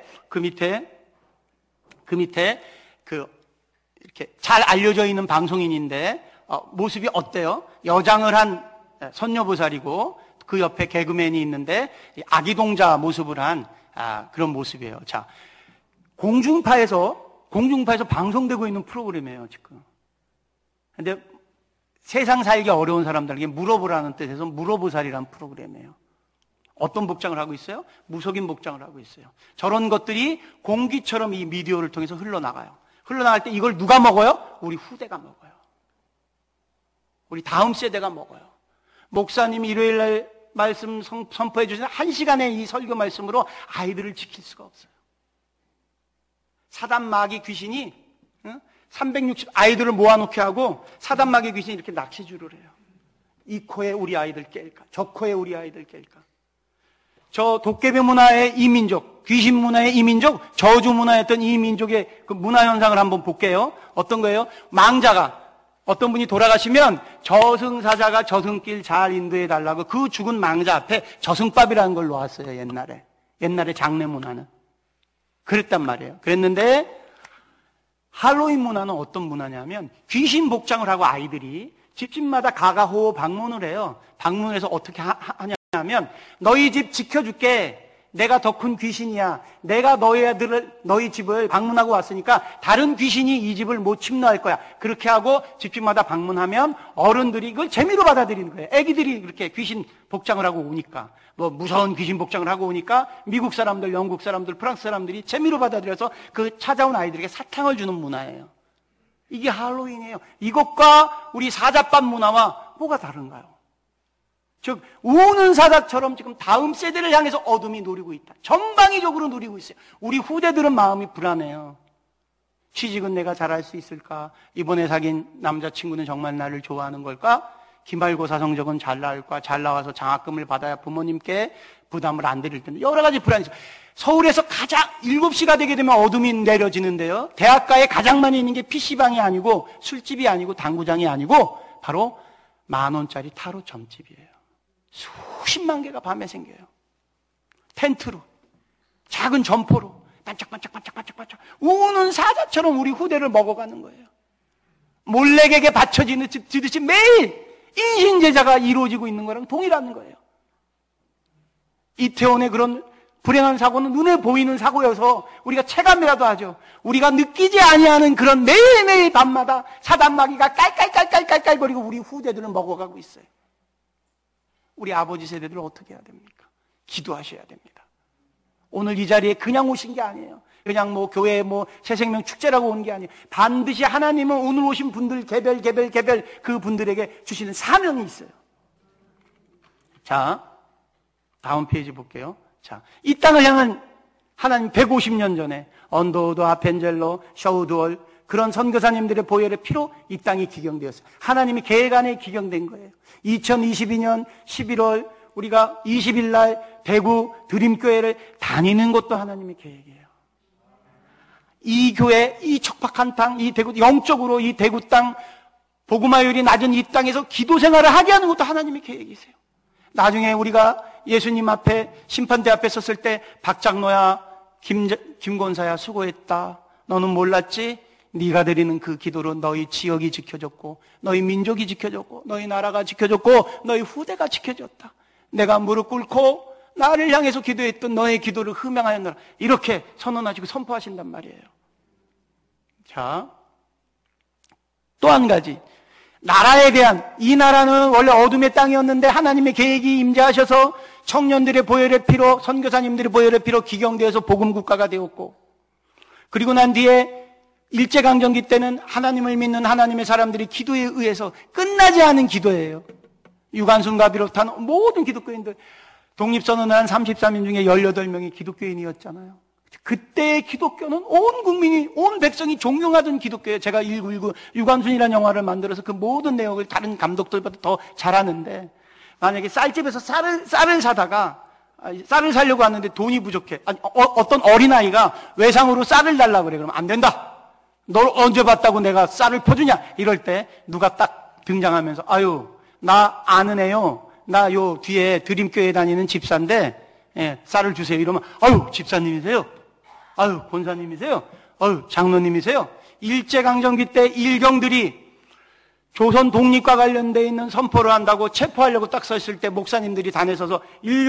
이렇게 잘 알려져 있는 방송인인데 모습이 어때요? 여장을 한 선녀보살이고 그 옆에 개그맨이 있는데 아기동자 모습을 한 그런 모습이에요. 자, 공중파에서 방송되고 있는 프로그램이에요, 지금. 근데 세상 살기 어려운 사람들에게 물어보라는 뜻에서 물어보살이라는 프로그램이에요. 어떤 복장을 하고 있어요? 무속인 복장을 하고 있어요. 저런 것들이 공기처럼 이 미디어를 통해서 흘러나가요. 흘러나갈 때 이걸 누가 먹어요? 우리 후대가 먹어요. 우리 다음 세대가 먹어요. 목사님이 일요일날 말씀 선포해 주신 1시간의 이 설교 말씀으로 아이들을 지킬 수가 없어요. 사단 마귀 귀신이 360 아이들을 모아놓게 하고 사단 마귀 귀신이 이렇게 낚시줄을 해요. 이 코에 우리 아이들 깰까? 저 코에 우리 아이들 깰까? 저 도깨비 문화의 이민족, 귀신 문화의 이민족, 저주 문화였던 이 민족의 그 문화 현상을 한번 볼게요. 어떤 거예요? 망자가 어떤 분이 돌아가시면 저승사자가 저승길 잘 인도해 달라고 그 죽은 망자 앞에 저승밥이라는 걸 놓았어요. 옛날에 장례 문화는 그랬단 말이에요. 그랬는데 할로윈 문화는 어떤 문화냐면 귀신 복장을 하고 아이들이 집집마다 가가호호 방문을 해요. 방문해서 어떻게 하냐면 너희 집 지켜줄게. 내가 더 큰 귀신이야. 내가 너희 집을 방문하고 왔으니까 다른 귀신이 이 집을 못 침노할 거야. 그렇게 하고 집집마다 방문하면 어른들이 그걸 재미로 받아들이는 거예요. 애기들이 그렇게 귀신 복장을 하고 오니까 뭐 무서운 귀신 복장을 하고 오니까 미국 사람들, 영국 사람들, 프랑스 사람들이 재미로 받아들여서 그 찾아온 아이들에게 사탕을 주는 문화예요. 이게 할로윈이에요. 이것과 우리 사자밥 문화와 뭐가 다른가요? 즉 우는 사자처럼 지금 다음 세대를 향해서 어둠이 노리고 있다. 전방위적으로 노리고 있어요. 우리 후대들은 마음이 불안해요. 취직은 내가 잘할 수 있을까? 이번에 사귄 남자친구는 정말 나를 좋아하는 걸까? 기말고사 성적은 잘 나올까? 잘 나와서 장학금을 받아야 부모님께 부담을 안 드릴 텐데 여러 가지 불안이 있어요. 서울에서 가장 7시가 되게 되면 어둠이 내려지는데요. 대학가에 가장 많이 있는 게 PC방이 아니고 술집이 아니고 당구장이 아니고 바로 10,000원짜리 타로 점집이에요. 수십만 개가 밤에 생겨요. 텐트로, 작은 점포로 반짝반짝반짝반짝반짝 우는 사자처럼 우리 후대를 먹어가는 거예요. 몰래에게 바쳐지듯이 매일 인신제자가 이루어지고 있는 거랑 동일한 거예요. 이태원의 그런 불행한 사고는 눈에 보이는 사고여서 우리가 체감이라도 하죠. 우리가 느끼지 아니하는 그런 매일매일 밤마다 사단마귀가 깔깔깔깔깔깔거리고 우리 후대들은 먹어가고 있어요. 우리 아버지 세대들은 어떻게 해야 됩니까? 기도하셔야 됩니다. 오늘 이 자리에 그냥 오신 게 아니에요. 그냥 뭐 교회 뭐 새생명 축제라고 온 게 아니에요. 반드시 하나님은 오늘 오신 분들 개별 그 분들에게 주시는 사명이 있어요. 자, 다음 페이지 볼게요. 자, 이 땅을 향한 하나님 150년 전에 언더우드, 아펜젤로, 셔우드월 그런 선교사님들의 보혈의 피로 이 땅이 기경되었어요. 하나님이 계획 안에 기경된 거예요. 2022년 11월 우리가 20일 날 대구 드림교회를 다니는 것도 하나님의 계획이에요. 이 교회, 이 척박한 땅, 이 대구, 영적으로 이 대구 땅, 복음화율이 낮은 이 땅에서 기도 생활을 하게 하는 것도 하나님의 계획이세요. 나중에 우리가 예수님 앞에 심판대 앞에 섰을 때 박장로야, 김권사야 수고했다. 너는 몰랐지? 네가 드리는 그 기도로 너희 지역이 지켜졌고 너희 민족이 지켜졌고 너희 나라가 지켜졌고 너희 후대가 지켜졌다. 내가 무릎 꿇고 나를 향해서 기도했던 너의 기도를 흠양하였노라. 이렇게 선언하시고 선포하신단 말이에요. 자, 또 한 가지. 나라에 대한, 이 나라는 원래 어둠의 땅이었는데 하나님의 계획이 임재하셔서 청년들의 보혈의 피로, 선교사님들의 보혈의 피로 기경되어서 복음국가가 되었고, 그리고 난 뒤에 일제강점기 때는 하나님을 믿는 하나님의 사람들이 기도에 의해서 끝나지 않은 기도예요. 유관순과 비롯한 모든 기독교인들, 독립선언을 한 33인 중에 18명이 기독교인이었잖아요. 그때의 기독교는 온 국민이, 온 백성이 존경하던 기독교예요. 제가 1919 유관순이라는 영화를 만들어서 그 모든 내용을 다른 감독들보다 더 잘하는데, 만약에 쌀집에서 쌀을 사다가 쌀을 사려고 하는데 돈이 부족해. 어떤 어린아이가 외상으로 쌀을 달라고 그래. 그러면 안 된다. 널 언제 봤다고 내가 쌀을 퍼주냐? 이럴 때 누가 딱 등장하면서 아유, 나 아는 애요. 나 요 뒤에 드림교회 다니는 집사인데 쌀을 주세요. 이러면 아유, 집사님이세요? 아유, 권사님이세요? 아유, 장로님이세요? 일제강점기 때 일경들이 조선 독립과 관련되어 있는 선포를 한다고 체포하려고 딱 서 있을 때 목사님들이 단에 서서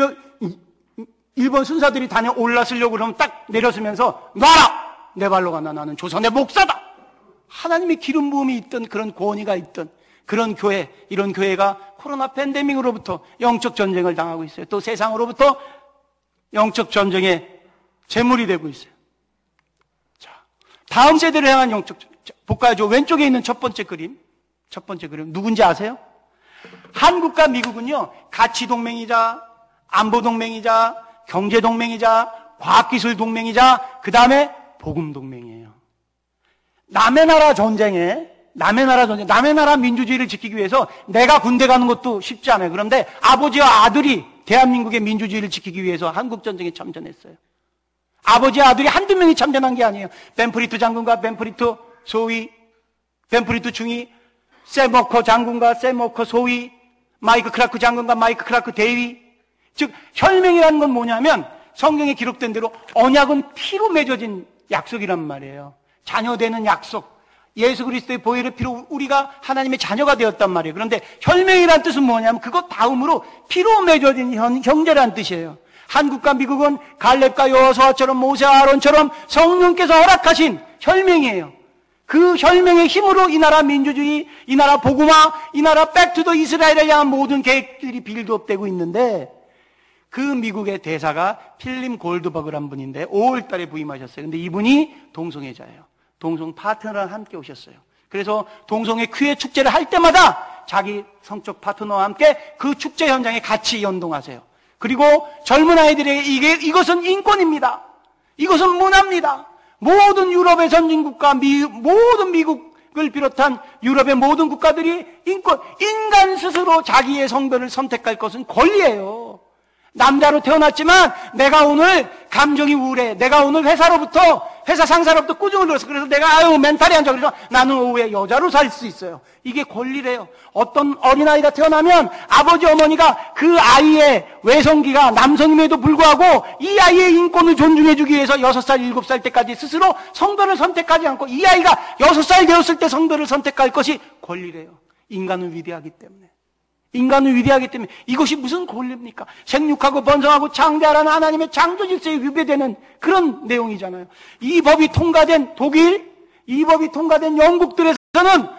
일본 순사들이 단에 올라서려고 그러면 딱 내려서면서 놔라! 내 발로 간다. 나는 조선의 목사다. 하나님의 기름 부음이 있던 그런 권위가 있던 그런 교회, 이런 교회가 코로나 팬데믹으로부터 영적 전쟁을 당하고 있어요. 또 세상으로부터 영적 전쟁의 제물이 되고 있어요. 자, 다음 세대를 향한 영적 전쟁. 볼까요? 저 왼쪽에 있는 첫 번째 그림 누군지 아세요? 한국과 미국은요, 가치 동맹이자, 안보 동맹이자, 경제 동맹이자, 과학기술 동맹이자, 그 다음에 복음 동맹이에요. 남의 나라 민주주의를 지키기 위해서 내가 군대 가는 것도 쉽지 않아요. 그런데 아버지와 아들이 대한민국의 민주주의를 지키기 위해서 한국전쟁에 참전했어요. 아버지와 아들이 한두 명이 참전한 게 아니에요. 벤프리트 장군과 벤프리트 소위, 벤프리트 중위, 세머커 장군과 세머커 소위, 마이크 크라크 장군과 마이크 크라크 대위. 즉 혈맹이라는 건 뭐냐면 성경에 기록된 대로 언약은 피로 맺어진 약속이란 말이에요. 자녀되는 약속. 예수 그리스도의 보혈의 피로 우리가 하나님의 자녀가 되었단 말이에요. 그런데 혈맹이란 뜻은 뭐냐면 그것 다음으로 피로 맺어진 형제란 뜻이에요. 한국과 미국은 갈렙과 여호수아처럼 모세와 아론처럼 성령께서 허락하신 혈맹이에요. 그 혈맹의 힘으로 이 나라 민주주의, 이 나라 복음화, 이 나라 백투더 이스라엘을 향한 모든 계획들이 빌드업되고 있는데 그 미국의 대사가 필립 골드버그란 분인데 5월 달에 부임하셨어요. 근데 이분이 동성애자예요. 동성 파트너랑 함께 오셨어요. 그래서 동성애 퀴어 축제를 할 때마다 자기 성적 파트너와 함께 그 축제 현장에 같이 연동하세요. 그리고 젊은 아이들에게 이것은 인권입니다. 이것은 문화입니다. 모든 유럽의 선진국가, 모든 미국을 비롯한 유럽의 모든 국가들이 인간 스스로 자기의 성별을 선택할 것은 권리예요. 남자로 태어났지만 내가 오늘 감정이 우울해. 내가 오늘 회사 상사로부터 꾸중을 들었어. 그래서 내가 멘탈이 안 좋아. 그래서 나는 오후에 여자로 살 수 있어요. 이게 권리래요. 어떤 어린아이가 태어나면 아버지 어머니가 그 아이의 외성기가 남성임에도 불구하고 이 아이의 인권을 존중해주기 위해서 6살, 7살 때까지 스스로 성별을 선택하지 않고 이 아이가 6살 되었을 때 성별을 선택할 것이 권리래요. 인간은 위대하기 때문에. 이것이 무슨 권리입니까? 생육하고 번성하고 창대하라는 하나님의 창조 질서에 위배되는 그런 내용이잖아요. 이 법이 통과된 독일, 이 법이 통과된 영국들에서는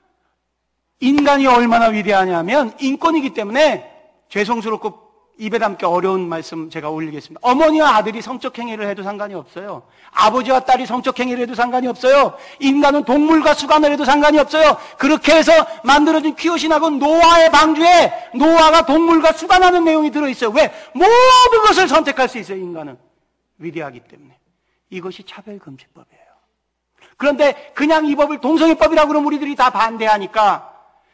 인간이 얼마나 위대하냐면 인권이기 때문에 죄송스럽고 입에 담기 어려운 말씀 제가 올리겠습니다. 어머니와 아들이 성적 행위를 해도 상관이 없어요. 아버지와 딸이 성적 행위를 해도 상관이 없어요. 인간은 동물과 수간을 해도 상관이 없어요. 그렇게 해서 만들어진 퀴어 신학은 노아의 방주에 노아가 동물과 수간하는 내용이 들어있어요. 왜? 모든 것을 선택할 수 있어요. 인간은 위대하기 때문에. 이것이 차별금지법이에요. 그런데 그냥 이 법을 동성애법이라고 그러면 우리들이 다 반대하니까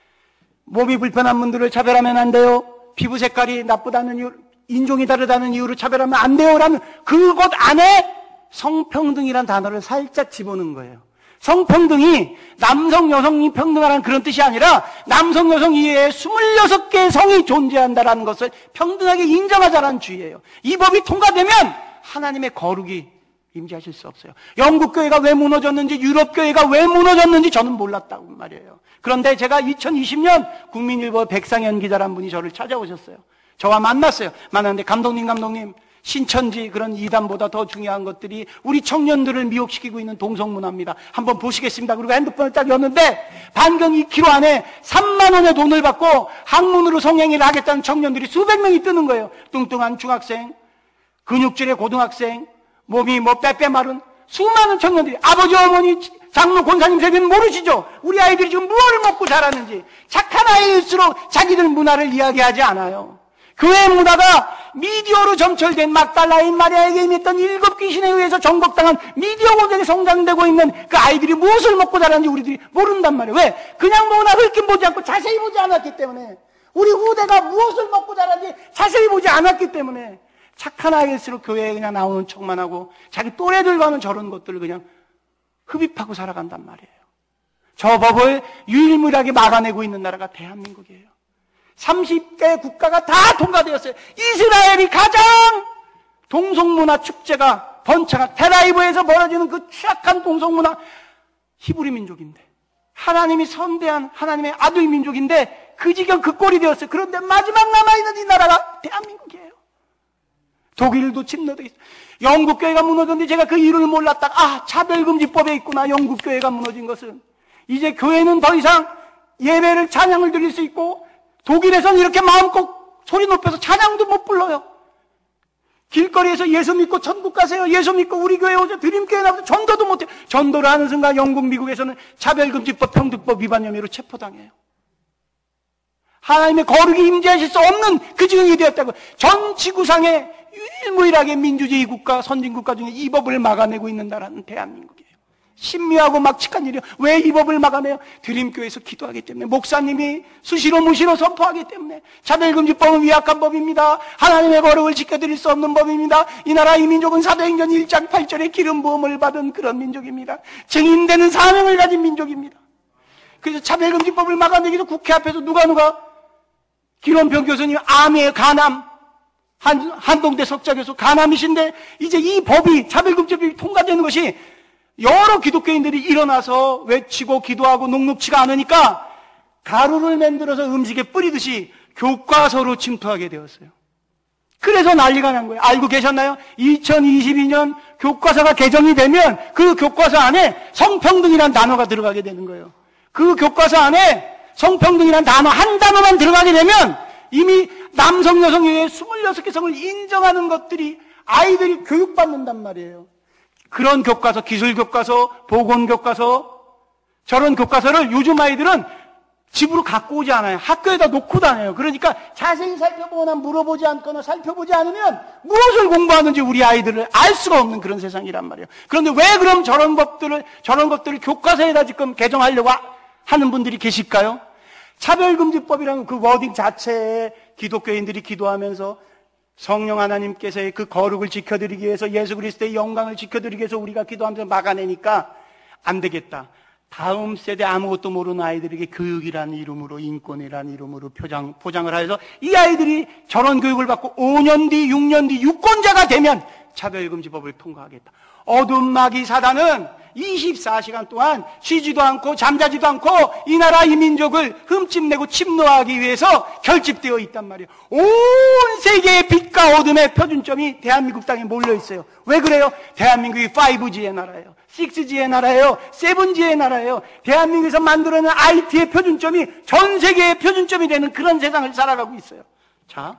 몸이 불편한 분들을 차별하면 안 돼요. 피부 색깔이 나쁘다는 이유, 인종이 다르다는 이유로 차별하면 안 돼요라는 그것 안에 성평등이라는 단어를 살짝 집어넣은 거예요. 성평등이 남성, 여성이 평등하라는 그런 뜻이 아니라 남성, 여성 이외에 26개의 성이 존재한다는 것을 평등하게 인정하자라는 주의예요. 이 법이 통과되면 하나님의 거룩이 임재하실 수 없어요. 영국 교회가 왜 무너졌는지, 유럽 교회가 왜 무너졌는지 저는 몰랐다고 말이에요. 그런데 제가 2020년 국민일보 백상현 기자라는 분이 저를 찾아오셨어요. 저와 만났어요. 만났는데 감독님 신천지 그런 이단보다 더 중요한 것들이 우리 청년들을 미혹시키고 있는 동성문화입니다. 한번 보시겠습니다. 그리고 핸드폰을 딱 였는데 반경 2km 안에 3만 원의 돈을 받고 학문으로 성행위를 하겠다는 청년들이 수백 명이 뜨는 거예요. 뚱뚱한 중학생, 근육질의 고등학생, 몸이 빼빼 마른 수많은 청년들이 아버지, 어머니, 장로, 권사님 세대는 모르시죠? 우리 아이들이 지금 무엇을 먹고 자라는지. 착한 아이일수록 자기들 문화를 이야기하지 않아요. 교회 문화가 미디어로 점철된 막달라인 마리아에게 임했던 7 귀신에 의해서 정복당한 미디어 고전에 성장되고 있는 그 아이들이 무엇을 먹고 자라는지 우리들이 모른단 말이에요. 왜? 그냥 뭐나 흘낌 보지 않고 자세히 보지 않았기 때문에. 우리 후대가 무엇을 먹고 자라는지 자세히 보지 않았기 때문에. 착한 아이일수록 교회에 그냥 나오는 척만 하고 자기 또래들과는 저런 것들을 그냥 흡입하고 살아간단 말이에요. 저 법을 유일무이하게 막아내고 있는 나라가 대한민국이에요. 30개 국가가 다 통과되었어요. 이스라엘이 가장 동성문화 축제가 번창한 텔아비브에서 벌어지는 그 취약한 동성문화 히브리 민족인데 하나님이 선대한 하나님의 아들 민족인데 그 지경 그 꼴이 되었어요. 그런데 마지막 남아있는 이 나라가 대한민국이에요. 독일도 침노돼 있어요. 영국 교회가 무너졌는데 제가 그 이유를 몰랐다가 차별금지법에 있구나. 영국 교회가 무너진 것은 이제 교회는 더 이상 예배를 찬양을 드릴 수 있고 독일에서는 이렇게 마음껏 소리 높여서 찬양도 못 불러요. 길거리에서 예수 믿고 천국 가세요. 예수 믿고 우리 교회 오세요. 드림교회 나오세요. 전도도 못해요. 전도를 하는 순간 영국, 미국에서는 차별금지법, 평등법 위반 혐의로 체포당해요. 하나님의 거룩이 임재하실 수 없는 그 지경이 되었다고. 전 지구상에 유일무이하게 민주주의 국가, 선진국가 중에 이 법을 막아내고 있는 나라는 대한민국이에요. 신묘하고 막측한 일이에요. 왜 이 법을 막아내요? 드림교회에서 기도하기 때문에, 목사님이 수시로 무시로 선포하기 때문에. 차별금지법은 위약한 법입니다. 하나님의 거룩을 지켜드릴 수 없는 법입니다. 이 나라 이 민족은 사도행전 1장 8절에 기름 부음을 받은 그런 민족입니다. 증인되는 사명을 가진 민족입니다. 그래서 차별금지법을 막아내기 위해서 국회 앞에서 누가 김원평 교수님 암의 간암, 한동대 석좌교수 간암이신데, 이제 이 법이, 차별금지법이 통과되는 것이 여러 기독교인들이 일어나서 외치고 기도하고 녹록치가 않으니까 가루를 만들어서 음식에 뿌리듯이 교과서로 침투하게 되었어요. 그래서 난리가 난 거예요. 알고 계셨나요? 2022년 교과서가 개정이 되면 그 교과서 안에 성평등이라는 단어가 들어가게 되는 거예요. 그 교과서 안에 성평등이라는 단어 한 단어만 들어가게 되면 이미 남성, 여성 외에 26개 성을 인정하는 것들이 아이들이 교육받는단 말이에요. 그런 교과서, 기술교과서, 보건교과서, 저런 교과서를 요즘 아이들은 집으로 갖고 오지 않아요. 학교에다 놓고 다녀요. 그러니까 자세히 살펴보거나 물어보지 않거나 살펴보지 않으면 무엇을 공부하는지 우리 아이들을 알 수가 없는 그런 세상이란 말이에요. 그런데 왜 그럼 저런 것들을 교과서에다 지금 개정하려고 하는 분들이 계실까요? 차별금지법이라는 그 워딩 자체에 기독교인들이 기도하면서 성령 하나님께서의 그 거룩을 지켜드리기 위해서, 예수 그리스도의 영광을 지켜드리기 위해서 우리가 기도하면서 막아내니까 안 되겠다. 다음 세대 아무것도 모르는 아이들에게 교육이라는 이름으로, 인권이라는 이름으로 포장을 하여서 이 아이들이 저런 교육을 받고 5년 뒤, 6년 뒤 유권자가 되면 차별금지법을 통과하겠다. 어둠 마귀 사단은 24시간 동안 쉬지도 않고 잠자지도 않고 이 나라 이 민족을 흠집내고 침노하기 위해서 결집되어 있단 말이에요. 온 세계의 빛과 어둠의 표준점이 대한민국 땅에 몰려 있어요. 왜 그래요? 대한민국이 5G의 나라예요. 6G의 나라예요. 7G의 나라예요. 대한민국에서 만들어낸 IT의 표준점이 전 세계의 표준점이 되는 그런 세상을 살아가고 있어요. 자,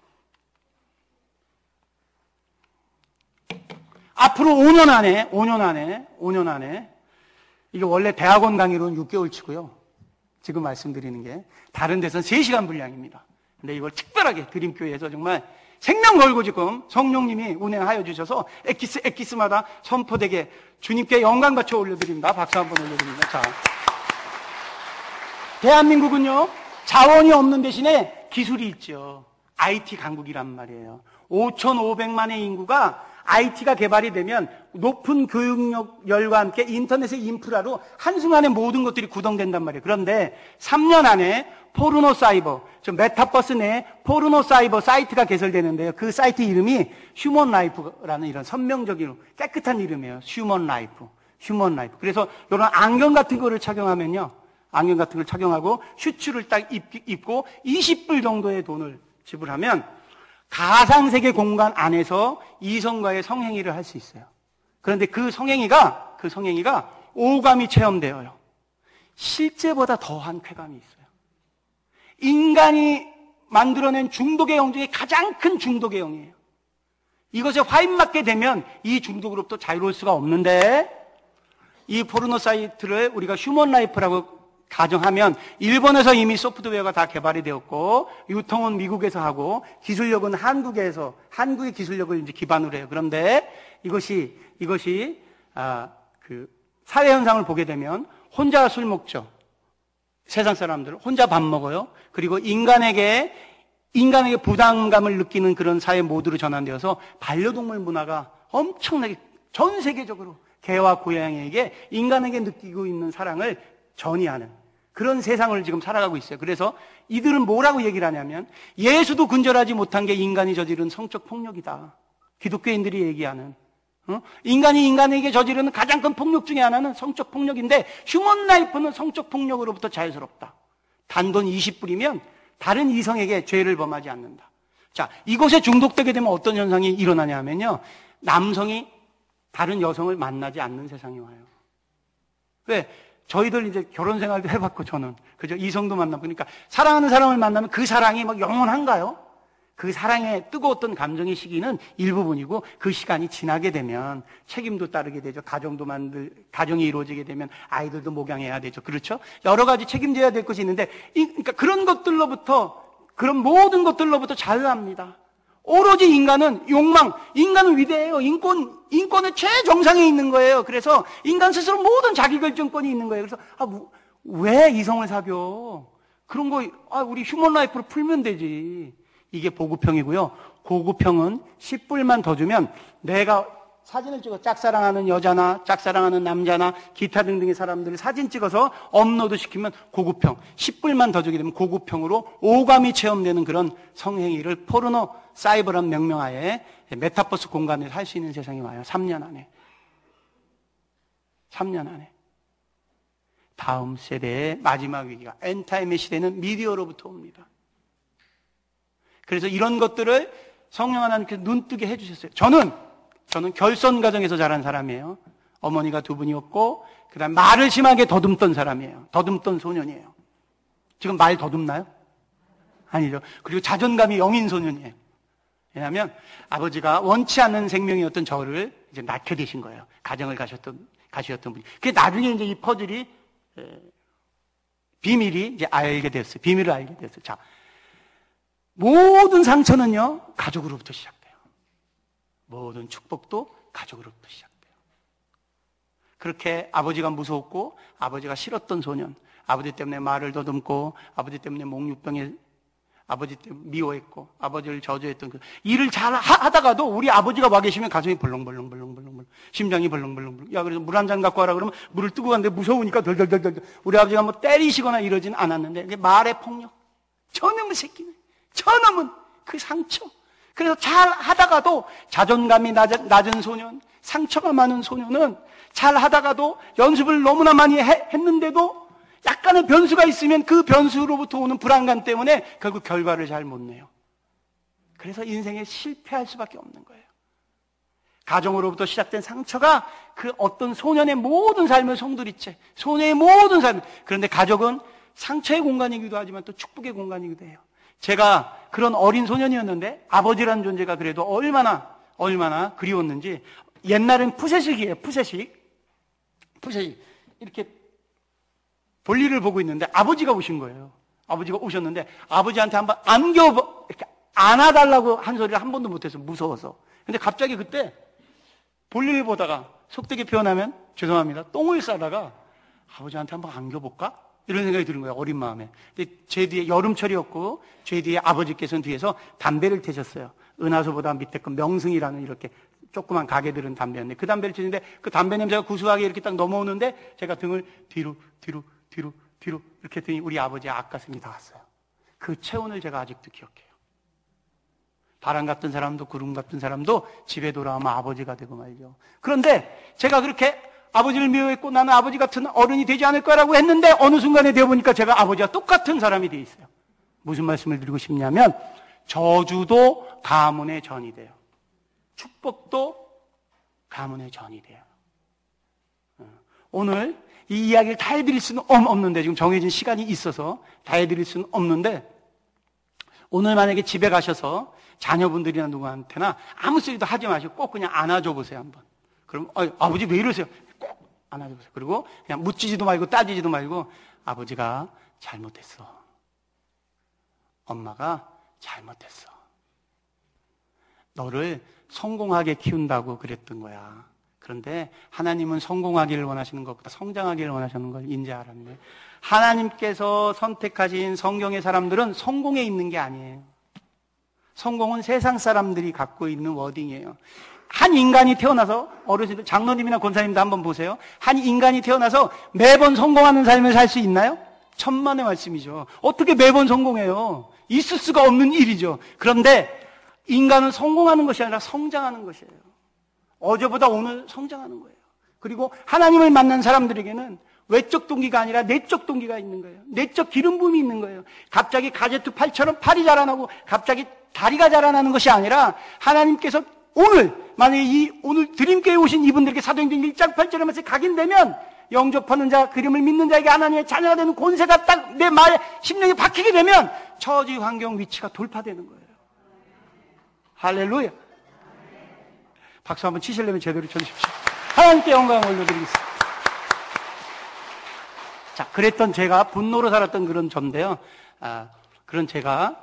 앞으로 5년 안에, 이게 원래 대학원 강의로는 6개월 치고요. 지금 말씀드리는 게 다른 데서는 3시간 분량입니다. 근데 이걸 특별하게 드림교회에서 정말 생명 걸고 지금 성령님이 운행하여 주셔서 엑기스마다 선포되게 주님께 영광 바쳐 올려드립니다. 박수 한번 올려드립니다. 자, 대한민국은요, 자원이 없는 대신에 기술이 있죠. IT 강국이란 말이에요. 5,500만의 인구가 IT가 개발이 되면 높은 교육열과 함께 인터넷의 인프라로 한순간에 모든 것들이 구동된단 말이에요. 그런데 3년 안에 포르노 사이버, 메타버스 내에 포르노 사이버 사이트가 개설되는데요. 그 사이트 이름이 휴먼 라이프라는 이런 선명적인 깨끗한 이름이에요. 휴먼 라이프. 그래서 이런 안경 같은 거를 착용하면요. 안경 같은 걸 착용하고 슈츠를 딱 입고 20불 정도의 돈을 지불하면 가상세계 공간 안에서 이성과의 성행위를 할 수 있어요. 그런데 그 성행위가 오감이 체험되어요. 실제보다 더한 쾌감이 있어요. 인간이 만들어낸 중독의 영 중에 가장 큰 중독의 영이에요. 이것에 화인맞게 되면 이 중독으로부터 자유로울 수가 없는데, 이 포르노 사이트를 우리가 휴먼 라이프라고 가정하면 일본에서 이미 소프트웨어가 다 개발이 되었고 유통은 미국에서 하고 기술력은 한국의 기술력을 이제 기반으로 해요. 그런데 이것이 그 사회 현상을 보게 되면 혼자 술 먹죠. 세상 사람들은 혼자 밥 먹어요. 그리고 인간에게 부담감을 느끼는 그런 사회 모드로 전환되어서 반려동물 문화가 엄청나게 전 세계적으로 개와 고양이에게 인간에게 느끼고 있는 사랑을 전이하는 그런 세상을 지금 살아가고 있어요. 그래서 이들은 뭐라고 얘기를 하냐면 예수도 근절하지 못한 게 인간이 저지른 성적 폭력이다. 기독교인들이 얘기하는 인간이 인간에게 저지르는 가장 큰 폭력 중에 하나는 성적 폭력인데 휴먼 라이프는 성적 폭력으로부터 자유스럽다. 단돈 20불이면 다른 이성에게 죄를 범하지 않는다. 자, 이곳에 중독되게 되면 어떤 현상이 일어나냐 하면요. 남성이 다른 여성을 만나지 않는 세상이 와요. 왜? 저희들 이제 결혼 생활도 해봤고 저는 그죠? 이성도 만나보니까 사랑하는 사람을 만나면 그 사랑이 막 영원한가요? 그 사랑의 뜨거웠던 감정의 시기는 일부분이고 그 시간이 지나게 되면 책임도 따르게 되죠. 가정이 이루어지게 되면 아이들도 목양해야 되죠. 그렇죠? 여러 가지 책임져야 될 것이 있는데 그러니까 그런 그런 모든 것들로부터 자유합니다. 오로지 인간은 욕망, 인간은 위대해요. 인권의 최정상에 있는 거예요. 그래서 인간 스스로 모든 자기결정권이 있는 거예요. 그래서 왜 이성을 사겨? 그런 거 우리 휴먼 라이프로 풀면 되지. 이게 보급형이고요. 고급형은 10불만 더 주면 내가 사진을 찍어 짝사랑하는 여자나 짝사랑하는 남자나 기타 등등의 사람들을 사진 찍어서 업로드 시키면 고급형. 10불만 더 주게 되면 고급형으로 오감이 체험되는 그런 성행위를 포르노 사이버란 명명하에 메타버스 공간에서 할 수 있는 세상이 와요. 3년 안에. 3년 안에. 다음 세대의 마지막 위기가 엔타임의 시대는 미디어로부터 옵니다. 그래서 이런 것들을 성령 하나님께서 눈뜨게 해주셨어요. 저는 결선 과정에서 자란 사람이에요. 어머니가 두 분이었고, 그 다음 말을 심하게 더듬던 사람이에요. 더듬던 소년이에요. 지금 말 더듬나요? 아니죠. 그리고 자존감이 영인 소년이에요. 왜냐하면 아버지가 원치 않는 생명이었던 저를 이제 낳게되신 거예요. 가정을 가셨던 분이. 그게 나중에 이제 이 퍼즐이, 비밀이 이제 알게 됐어요. 비밀을 알게 됐어요. 자. 모든 상처는요, 가족으로부터 시작돼요. 모든 축복도 가족으로부터 시작돼요. 그렇게 아버지가 무서웠고, 아버지가 싫었던 소년, 아버지 때문에 말을 더듬고, 아버지 때문에 목류병에, 아버지 때문에 미워했고, 아버지를 저주했던 그 일을 잘 하다가도 우리 아버지가 와 계시면 가슴이 벌렁벌렁, 심장이 벌렁벌렁. 야, 그래서 물 한 잔 갖고 와라 그러면 물을 뜨고 갔는데 무서우니까 덜덜덜덜. 우리 아버지가 뭐 때리시거나 이러진 않았는데, 이게 말의 폭력. 저놈의 새끼는. 저놈은 그 상처. 그래서 잘 하다가도 자존감이 낮은 소년, 상처가 많은 소년은 잘 하다가도 연습을 너무나 많이 했는데도 약간의 변수가 있으면 그 변수로부터 오는 불안감 때문에 결국 결과를 잘 못 내요. 그래서 인생에 실패할 수밖에 없는 거예요. 가정으로부터 시작된 상처가 그 어떤 소년의 모든 삶을 송두리째, 소녀의 모든 삶. 그런데 가족은 상처의 공간이기도 하지만 또 축복의 공간이기도 해요. 제가 그런 어린 소년이었는데 아버지라는 존재가 그래도 얼마나 그리웠는지 옛날엔 푸세식이에요. 푸세식. 이렇게 볼일을 보고 있는데 아버지가 오신 거예요. 아버지가 오셨는데 아버지한테 한번 이렇게 안아달라고 한 소리를 한 번도 못해서 무서워서. 근데 갑자기 그때 볼일을 보다가 속되게 표현하면 죄송합니다. 똥을 싸다가 아버지한테 한번 안겨볼까? 이런 생각이 드는 거예요. 어린 마음에. 근데 제 뒤에 여름철이었고 제 뒤에 아버지께서는 뒤에서 담배를 태셨어요. 은하수보다 밑에 건 명승이라는 이렇게 조그만 가게들은 담배였는데 그 담배를 태는데 그 담배 냄새가 구수하게 이렇게 딱 넘어오는데 제가 등을 뒤로 이렇게 했더니 우리 아버지의 앞가슴이 닿았어요. 그 체온을 제가 아직도 기억해요. 바람 같은 사람도 구름 같은 사람도 집에 돌아오면 아버지가 되고 말이죠. 그런데 제가 그렇게 아버지를 미워했고 나는 아버지 같은 어른이 되지 않을 거라고 했는데 어느 순간에 되어보니까 제가 아버지와 똑같은 사람이 돼 있어요. 무슨 말씀을 드리고 싶냐면 저주도 가문의 전이 돼요. 축복도 가문의 전이 돼요. 오늘 이 이야기를 다 해드릴 수는 없는데 지금 정해진 시간이 있어서 다 해드릴 수는 없는데 오늘 만약에 집에 가셔서 자녀분들이나 누구한테나 아무 소리도 하지 마시고 꼭 그냥 안아줘 보세요 한번. 그럼 아버지 왜 이러세요? 꼭 안아줘 보세요. 그리고 그냥 묻지도 말고 따지지도 말고 아버지가 잘못했어. 엄마가 잘못했어. 너를 성공하게 키운다고 그랬던 거야. 그런데 하나님은 성공하기를 원하시는 것보다 성장하기를 원하시는 걸 인지 알았네. 하나님께서 선택하신 성경의 사람들은 성공에 있는 게 아니에요. 성공은 세상 사람들이 갖고 있는 워딩이에요. 한 인간이 태어나서 어르신들, 장로님이나 권사님도 한번 보세요. 한 인간이 태어나서 매번 성공하는 삶을 살 수 있나요? 천만의 말씀이죠. 어떻게 매번 성공해요? 있을 수가 없는 일이죠. 그런데 인간은 성공하는 것이 아니라 성장하는 것이에요. 어제보다 오늘 성장하는 거예요. 그리고 하나님을 만난 사람들에게는 외적 동기가 아니라 내적 동기가 있는 거예요. 내적 기름 부음이 있는 거예요. 갑자기 가제트 팔처럼 팔이 자라나고 갑자기 다리가 자라나는 것이 아니라 하나님께서 오늘 만약에 오늘 드림교회에 오신 이분들에게 사도행전 1장 8절에 말씀 각인되면 영접하는 자, 그림을 믿는 자에게 하나님의 자녀가 되는 권세가 딱 내 말 심령에 박히게 되면 처지 환경 위치가 돌파되는 거예요. 할렐루야. 박수 한번 치시려면 제대로 쳐주십시오. 하나님께 영광을 올려드리겠습니다. 자, 그랬던 제가 분노로 살았던 그런 전인데요. 그런 제가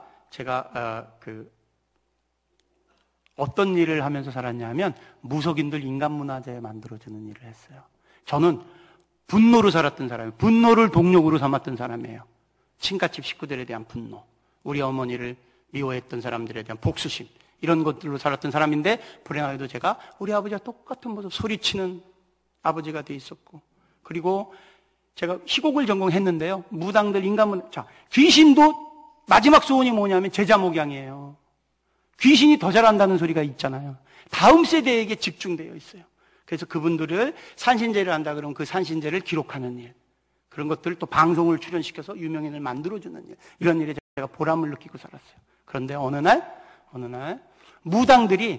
어떤 일을 하면서 살았냐면 무속인들 인간문화재 만들어주는 일을 했어요. 저는 분노로 살았던 사람이에요. 분노를 동력으로 삼았던 사람이에요. 친가집 식구들에 대한 분노, 우리 어머니를 미워했던 사람들에 대한 복수심, 이런 것들로 살았던 사람인데 불행하게도 제가 우리 아버지와 똑같은 모습, 소리치는 아버지가 돼 있었고, 그리고 제가 희곡을 전공했는데요. 무당들 자, 귀신도 마지막 소원이 뭐냐면 제자 목양이에요. 귀신이 더 잘한다는 소리가 있잖아요. 다음 세대에게 집중되어 있어요. 그래서 그분들을 산신제를 한다 그러면 그 산신제를 기록하는 일, 그런 것들을 또 방송을 출연시켜서 유명인을 만들어주는 일, 이런 일에 제가 보람을 느끼고 살았어요. 그런데 어느 날 무당들이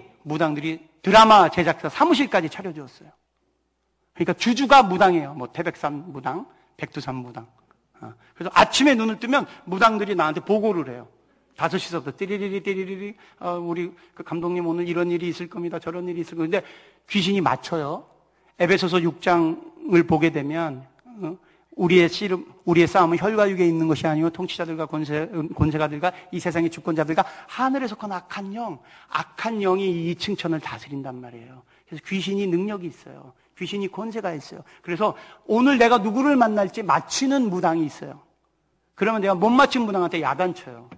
드라마 제작사 사무실까지 차려주었어요. 그러니까 주주가 무당이에요. 뭐 태백산 무당, 백두산 무당. 그래서 아침에 눈을 뜨면 무당들이 나한테 보고를 해요. 5시서부터 띠리리리 우리 그 감독님 오늘 이런 일이 있을 겁니다. 저런 일이 있을 겁니다. 근데 귀신이 맞춰요. 에베소서 6장을 보게 되면 우리의 싸움은 혈과 육에 있는 것이 아니요 통치자들과 권세가들과 이 세상의 주권자들과 하늘에 속한 악한 영이 이 층천을 다스린단 말이에요. 그래서 귀신이 능력이 있어요. 귀신이 권세가 있어요. 그래서 오늘 내가 누구를 만날지 맞히는 무당이 있어요. 그러면 내가 못 맞힌 무당한테 야단쳐요.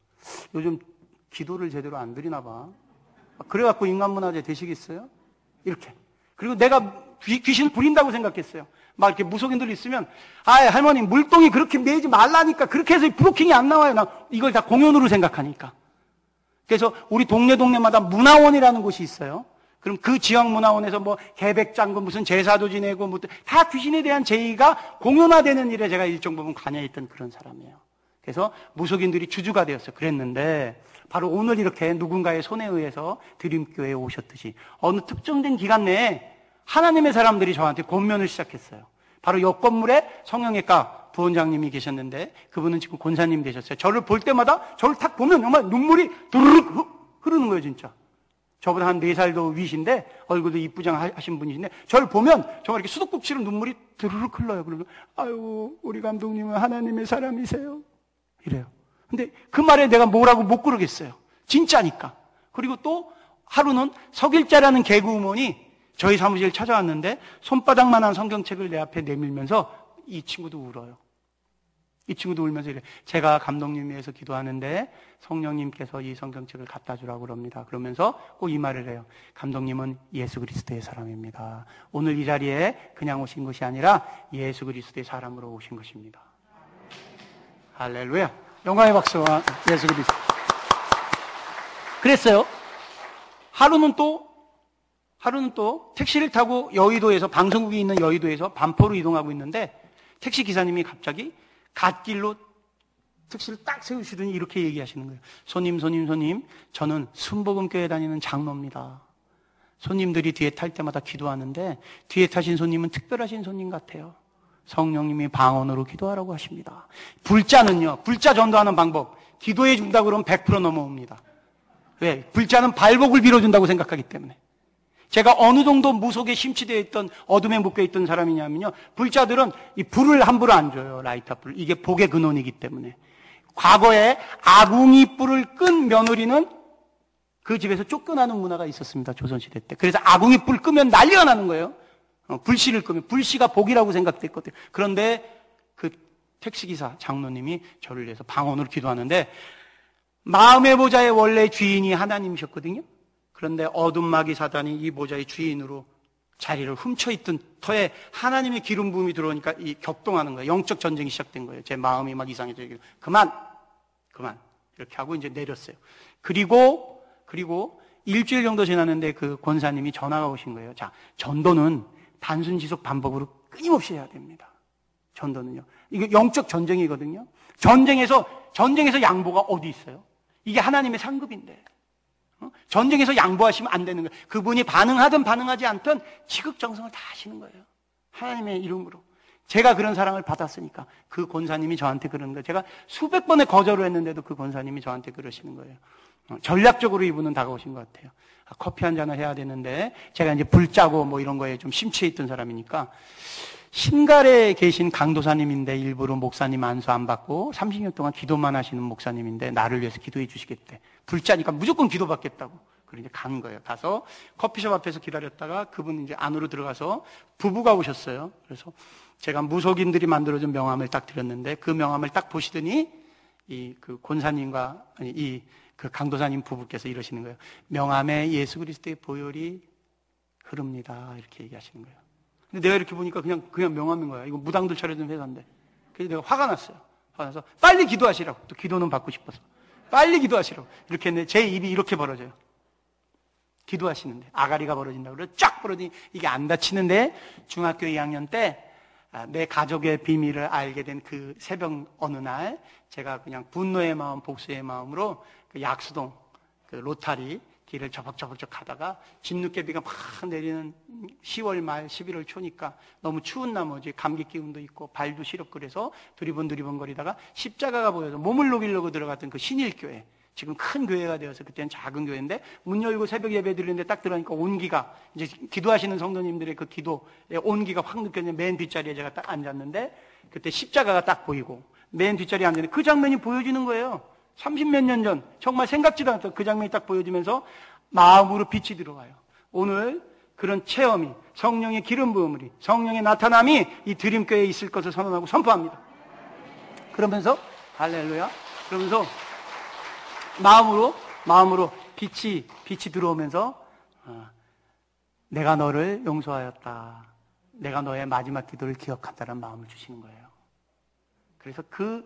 요즘 기도를 제대로 안 드리나 봐. 그래갖고 인간문화재 되시겠어요? 이렇게. 그리고 내가 귀신을 부린다고 생각했어요. 막 이렇게 무속인들 있으면, 할머니 물동이 그렇게 매지 말라니까, 그렇게 해서 브로킹이 안 나와요. 나 이걸 다 공연으로 생각하니까. 그래서 우리 동네마다 문화원이라는 곳이 있어요. 그럼 그 지역 문화원에서 뭐 개백장구 무슨 제사도 지내고 뭐 다 귀신에 대한 제의가 공연화되는 일에 제가 일정 부분 관여했던 그런 사람이에요. 그래서 무속인들이 주주가 되었어요. 그랬는데 바로 오늘 이렇게 누군가의 손에 의해서 드림교회에 오셨듯이 어느 특정된 기간 내에 하나님의 사람들이 저한테 권면을 시작했어요. 바로 옆 건물에 성형외과 부원장님이 계셨는데 그분은 지금 권사님 되셨어요. 저를 볼 때마다 저를 딱 보면 정말 눈물이 두르륵 흐르는 거예요, 진짜. 저보다 한 4살 더 위신데 얼굴도 이쁘장하신 분이신데 저를 보면 정말 이렇게 수도꼭지로 눈물이 두르륵 흘러요. 그러면 아유, 우리 감독님은 하나님의 사람이세요. 이래요. 근데 그 말에 내가 뭐라고 못 그러겠어요. 진짜니까. 그리고 또 하루는 석일자라는 개그우먼이 저희 사무실 찾아왔는데 손바닥만한 성경책을 내 앞에 내밀면서 이 친구도 울어요. 이 친구도 울면서 이래. 제가 감독님 위해서 기도하는데 성령님께서 이 성경책을 갖다 주라고 그럽니다. 그러면서 꼭 이 말을 해요. 감독님은 예수 그리스도의 사람입니다. 오늘 이 자리에 그냥 오신 것이 아니라 예수 그리스도의 사람으로 오신 것입니다. 할렐루야. 영광의 박수와 예수 그리스도. 그랬어요. 하루는 또 택시를 타고 여의도에서, 방송국이 있는 여의도에서 반포로 이동하고 있는데 택시 기사님이 갑자기 갓길로 택시를 딱 세우시더니 이렇게 얘기하시는 거예요. 손님, 저는 순복음교회 다니는 장로입니다. 손님들이 뒤에 탈 때마다 기도하는데 뒤에 타신 손님은 특별하신 손님 같아요. 성령님이 방언으로 기도하라고 하십니다. 불자는요, 불자 전도하는 방법, 기도해 준다 그러면 100% 넘어옵니다. 왜? 불자는 발복을 빌어준다고 생각하기 때문에. 제가 어느 정도 무속에 심취되어 있던, 어둠에 묶여 있던 사람이냐면요, 불자들은 이 불을 함부로 안 줘요. 라이터 불. 이게 복의 근원이기 때문에. 과거에 아궁이 불을 끈 며느리는 그 집에서 쫓겨나는 문화가 있었습니다. 조선시대 때. 그래서 아궁이 불 끄면 난리가 나는 거예요. 불씨를 끄면. 불씨가 복이라고 생각됐거든요. 그런데 그 택시기사 장로님이 저를 위해서 방언으로 기도하는데 마음의 보좌의 원래 주인이 하나님이셨거든요. 그런데 어둠마귀 사단이 이 보좌의 주인으로 자리를 훔쳐있던 터에 하나님의 기름 부음이 들어오니까 이 격동하는 거예요. 영적 전쟁이 시작된 거예요. 제 마음이 막 이상해져요. 그만 이렇게 하고 이제 내렸어요. 그리고 일주일 정도 지났는데 그 권사님이 전화가 오신 거예요. 자, 전도는 단순 지속 반복으로 끊임없이 해야 됩니다. 전도는요. 이게 영적 전쟁이거든요. 전쟁에서 양보가 어디 있어요? 이게 하나님의 상급인데. 전쟁에서 양보하시면 안 되는 거예요. 그분이 반응하든 반응하지 않든 지극정성을 다 하시는 거예요. 하나님의 이름으로. 제가 그런 사랑을 받았으니까 그 권사님이 저한테 그러는 거예요. 제가 수백 번의 거절을 했는데도 그 권사님이 저한테 그러시는 거예요. 전략적으로 이분은 다가오신 것 같아요. 커피 한 잔을 해야 되는데 제가 이제 불짜고 뭐 이런 거에 좀 심취해 있던 사람이니까 신갈에 계신 강도사님인데 일부러 목사님 안수 안 받고 30년 동안 기도만 하시는 목사님인데 나를 위해서 기도해 주시겠대. 불짜니까 무조건 기도받겠다고. 그래서 이제 간 거예요. 가서 커피숍 앞에서 기다렸다가 그분 이제 안으로 들어가서 부부가 오셨어요. 그래서 제가 무속인들이 만들어준 명함을 딱 드렸는데 그 명함을 딱 보시더니 그 권사님과 그 강도사님 부부께서 이러시는 거예요. 명함에 예수 그리스도의 보혈이 흐릅니다. 이렇게 얘기하시는 거예요. 근데 내가 이렇게 보니까 그냥 명함인 거야. 이거 무당들 차려준 회사인데. 그래서 내가 화가 났어요. 화가 나서 빨리 기도하시라고. 또 기도는 받고 싶어서. 빨리 기도하시라고. 이렇게 했는데 제 입이 이렇게 벌어져요. 기도하시는데. 아가리가 벌어진다고. 그래서 쫙 벌어지니 이게 안 다치는데 중학교 2학년 때 내 가족의 비밀을 알게 된 그 새벽 어느 날 제가 그냥 분노의 마음, 복수의 마음으로 그 약수동 그 로타리 길을 저벅저벅 가다가 진눈깨비가 막 내리는 10월 말 11월 초니까 너무 추운 나머지 감기 기운도 있고 발도 시렵고 그래서 두리번 거리다가 십자가가 보여서 몸을 녹이려고 들어갔던 그 신일교회, 지금 큰 교회가 되어서 그때는 작은 교회인데 문 열고 새벽 예배 드리는데 딱 들어가니까 온기가, 이제 기도하시는 성도님들의 그 기도의 온기가 확 느껴지는 맨 뒷자리에 제가 딱 앉았는데 그때 십자가가 딱 보이고 맨 뒷자리에 앉았는데 그 장면이 보여지는 거예요. 30몇 년 전 정말 생각지도 않았던 그 장면이 딱 보여지면서 마음으로 빛이 들어와요. 오늘 그런 체험이, 성령의 기름 부음이, 성령의 나타남이 이 드림교회에 있을 것을 선언하고 선포합니다. 그러면서 할렐루야, 그러면서 마음으로 빛이 들어오면서 내가 너를 용서하였다, 내가 너의 마지막 기도를 기억한다는 마음을 주시는 거예요. 그래서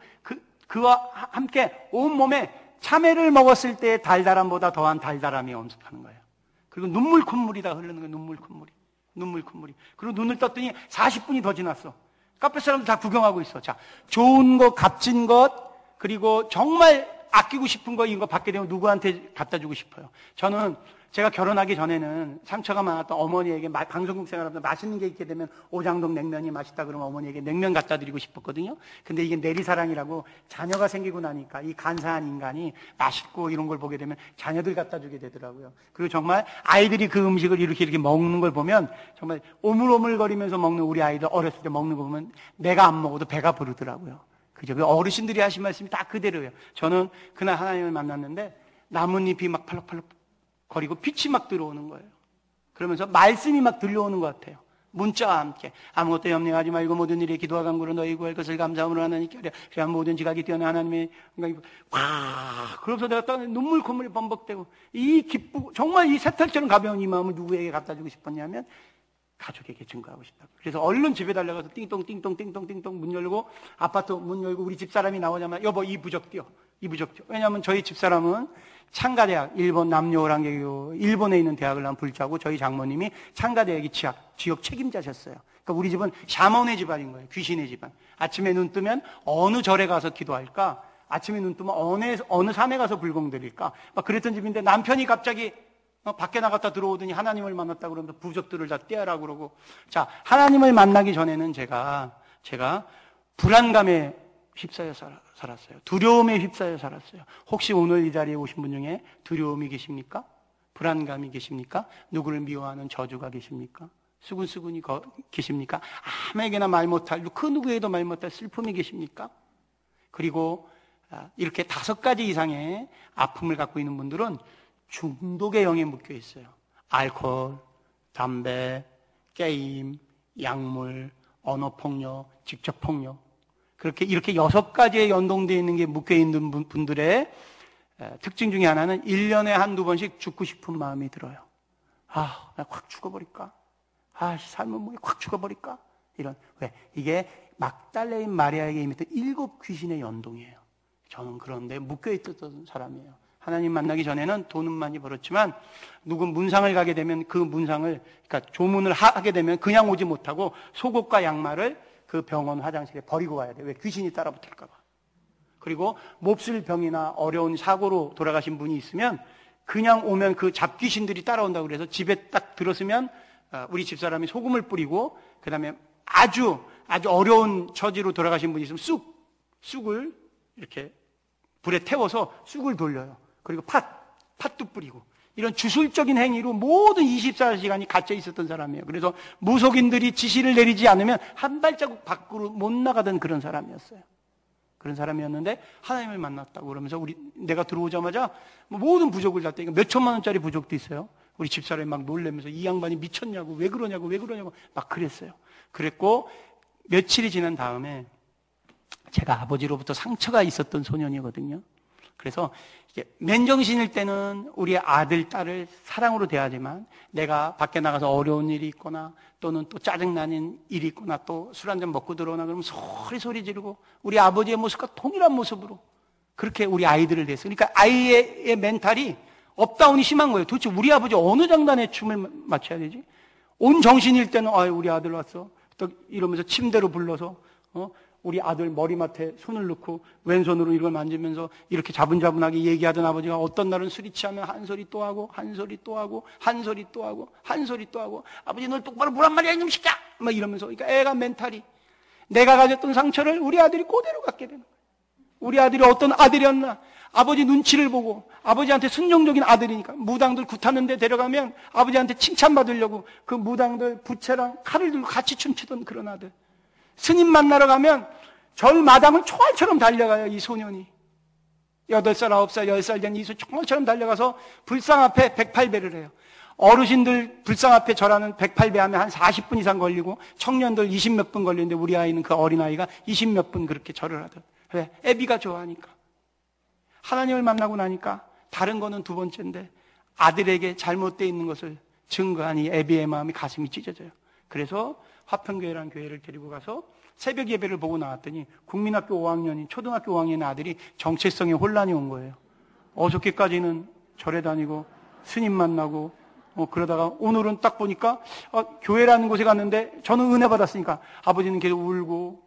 그와 함께 온몸에 참외를 먹었을 때의 달달함보다 더한 달달함이 엄습하는 거예요. 그리고 눈물 콧물이 다 흐르는 거예요. 눈물 콧물이. 그리고 눈을 떴더니 40분이 더 지났어. 카페 사람들 다 구경하고 있어. 자, 좋은 것, 값진 것, 그리고 정말 아끼고 싶은 거, 이거 받게 되면 누구한테 갖다 주고 싶어요. 저는 제가 결혼하기 전에는 상처가 많았던 어머니에게 방송국 생활하면서 맛있는 게 있게 되면 오장동 냉면이 맛있다 그러면 어머니에게 냉면 갖다 드리고 싶었거든요. 근데 이게 내리사랑이라고 자녀가 생기고 나니까 이 간사한 인간이 맛있고 이런 걸 보게 되면 자녀들 갖다 주게 되더라고요. 그리고 정말 아이들이 그 음식을 이렇게 먹는 걸 보면 정말 오물오물거리면서 먹는 우리 아이들 어렸을 때 먹는 거 보면 내가 안 먹어도 배가 부르더라고요. 그죠? 어르신들이 하신 말씀이 딱 그대로예요. 저는 그날 하나님을 만났는데 나뭇잎이 막 팔럭팔럭 거리고 빛이 막 들어오는 거예요. 그러면서 말씀이 막 들려오는 것 같아요. 문자와 함께 아무것도 염려하지 말고 모든 일에 기도와 간구로 너희 구할 것을 감사함으로 하나님께 하려. 그래야 모든 지각이 뛰어난 하나님의 그러면서 내가 딱 눈물 콧물이 범벅되고 이 기쁘고 정말 이 새털처럼 가벼운 이 마음을 누구에게 갖다 주고 싶었냐면 가족에게 증거하고 싶다. 그래서 얼른 집에 달려가서 띵동 문 열고 아파트 문 열고 우리 집사람이 나오자마자 여보 이 부적 띄워. 왜냐하면 저희 집사람은 창가대학, 일본 남녀오랑개교 일본에 있는 대학을 난 불자고 저희 장모님이 창가대학의 지역 책임자셨어요. 그러니까 우리 집은 샤먼의 집안인 거예요. 귀신의 집안. 아침에 눈 뜨면 어느 절에 가서 기도할까? 아침에 눈 뜨면 어느 산에 가서 불공 드릴까? 막 그랬던 집인데 남편이 갑자기 밖에 나갔다 들어오더니 하나님을 만났다 그러면서 부적들을 다 떼어라 그러고. 자, 하나님을 만나기 전에는 제가 불안감에 휩싸여 살았어요. 두려움에 휩싸여 살았어요. 혹시 오늘 이 자리에 오신 분 중에 두려움이 계십니까? 불안감이 계십니까? 누구를 미워하는 저주가 계십니까? 수군수군이 계십니까? 아무에게나 말 못할, 그 누구에도 말 못할 슬픔이 계십니까? 그리고 이렇게 5가지 이상의 아픔을 갖고 있는 분들은 중독의 영에 묶여 있어요. 알코올, 담배, 게임, 약물, 언어폭력, 직접폭력. 이렇게 6가지에 연동되어 있는 게 묶여 있는 분들의 특징 중에 하나는 1년에 한두 번씩 죽고 싶은 마음이 들어요. 나 확 죽어버릴까? 삶은 뭐에 확 죽어버릴까? 이런. 왜? 이게 막달레인 마리아에게 임했던 7 귀신의 연동이에요. 저는 그런데 묶여 있었던 사람이에요. 하나님 만나기 전에는 돈은 많이 벌었지만 누구 문상을 가게 되면 그 문상을, 그러니까 조문을 하게 되면 그냥 오지 못하고 속옷과 양말을 그 병원 화장실에 버리고 와야 돼요. 왜? 귀신이 따라붙을까 봐. 그리고 몹쓸 병이나 어려운 사고로 돌아가신 분이 있으면 그냥 오면 그 잡귀신들이 따라온다고 그래서 집에 딱 들었으면 우리 집사람이 소금을 뿌리고 그 다음에 아주 어려운 처지로 돌아가신 분이 있으면 쑥을 이렇게 불에 태워서 쑥을 돌려요. 그리고 팥도 뿌리고 이런 주술적인 행위로 모든 24시간이 갇혀 있었던 사람이에요. 그래서 무속인들이 지시를 내리지 않으면 한 발자국 밖으로 못 나가던 그런 사람이었어요. 그런 사람이었는데 하나님을 만났다고 그러면서 내가 들어오자마자 모든 부족을 다 떼니까 몇 천만 원짜리 부족도 있어요. 우리 집사람이 막 놀래면서 이 양반이 미쳤냐고 왜 그러냐고 막 그랬어요. 그랬고 며칠이 지난 다음에 제가 아버지로부터 상처가 있었던 소년이거든요. 그래서 맨정신일 때는 우리 아들, 딸을 사랑으로 대하지만 내가 밖에 나가서 어려운 일이 있거나 또는 또 짜증나는 일이 있거나 또 술 한잔 먹고 들어오나 그러면 소리 지르고 우리 아버지의 모습과 동일한 모습으로 그렇게 우리 아이들을 대했어요. 그러니까 아이의 멘탈이 업다운이 심한 거예요. 도대체 우리 아버지 어느 장단에 춤을 맞춰야 되지? 온 정신일 때는 우리 아들 왔어. 또 이러면서 침대로 불러서 우리 아들 머리맡에 손을 넣고 왼손으로 이걸 만지면서 이렇게 자분자분하게 얘기하던 아버지가 어떤 날은 술이 취하면 한 소리 또 하고 한 소리 또 하고 한 소리 또 하고 한 소리 또 하고 아버지 널 똑바로 보란 말이야 이놈 새끼야 막 이러면서 그러니까 애가 멘탈이 내가 가졌던 상처를 우리 아들이 그대로 갖게 되는 거예요. 우리 아들이 어떤 아들이었나 아버지 눈치를 보고 아버지한테 순종적인 아들이니까 무당들 굿하는 데 데려가면 아버지한테 칭찬받으려고 그 무당들 부채랑 칼을 들고 같이 춤추던 그런 아들 스님 만나러 가면 절 마당을 총알처럼 달려가요, 이 소년이. 8살, 9살, 10살 된 이 소년 총알처럼 달려가서 불상 앞에 108배를 해요. 어르신들 불상 앞에 절하는 108배 하면 한 40분 이상 걸리고 청년들 20몇 분 걸리는데 우리 아이는 그 어린아이가 20몇 분 그렇게 절을 하던. 왜? 애비가 좋아하니까. 하나님을 만나고 나니까 다른 거는 두 번째인데 아들에게 잘못되어 있는 것을 증거하니 애비의 마음이 가슴이 찢어져요. 그래서 화평교회라는 교회를 데리고 가서 새벽 예배를 보고 나왔더니 국민학교 5학년인 초등학교 5학년 아들이 정체성에 혼란이 온 거예요. 어저께까지는 절에 다니고 스님 만나고 그러다가 오늘은 딱 보니까 교회라는 곳에 갔는데 저는 은혜 받았으니까 아버지는 계속 울고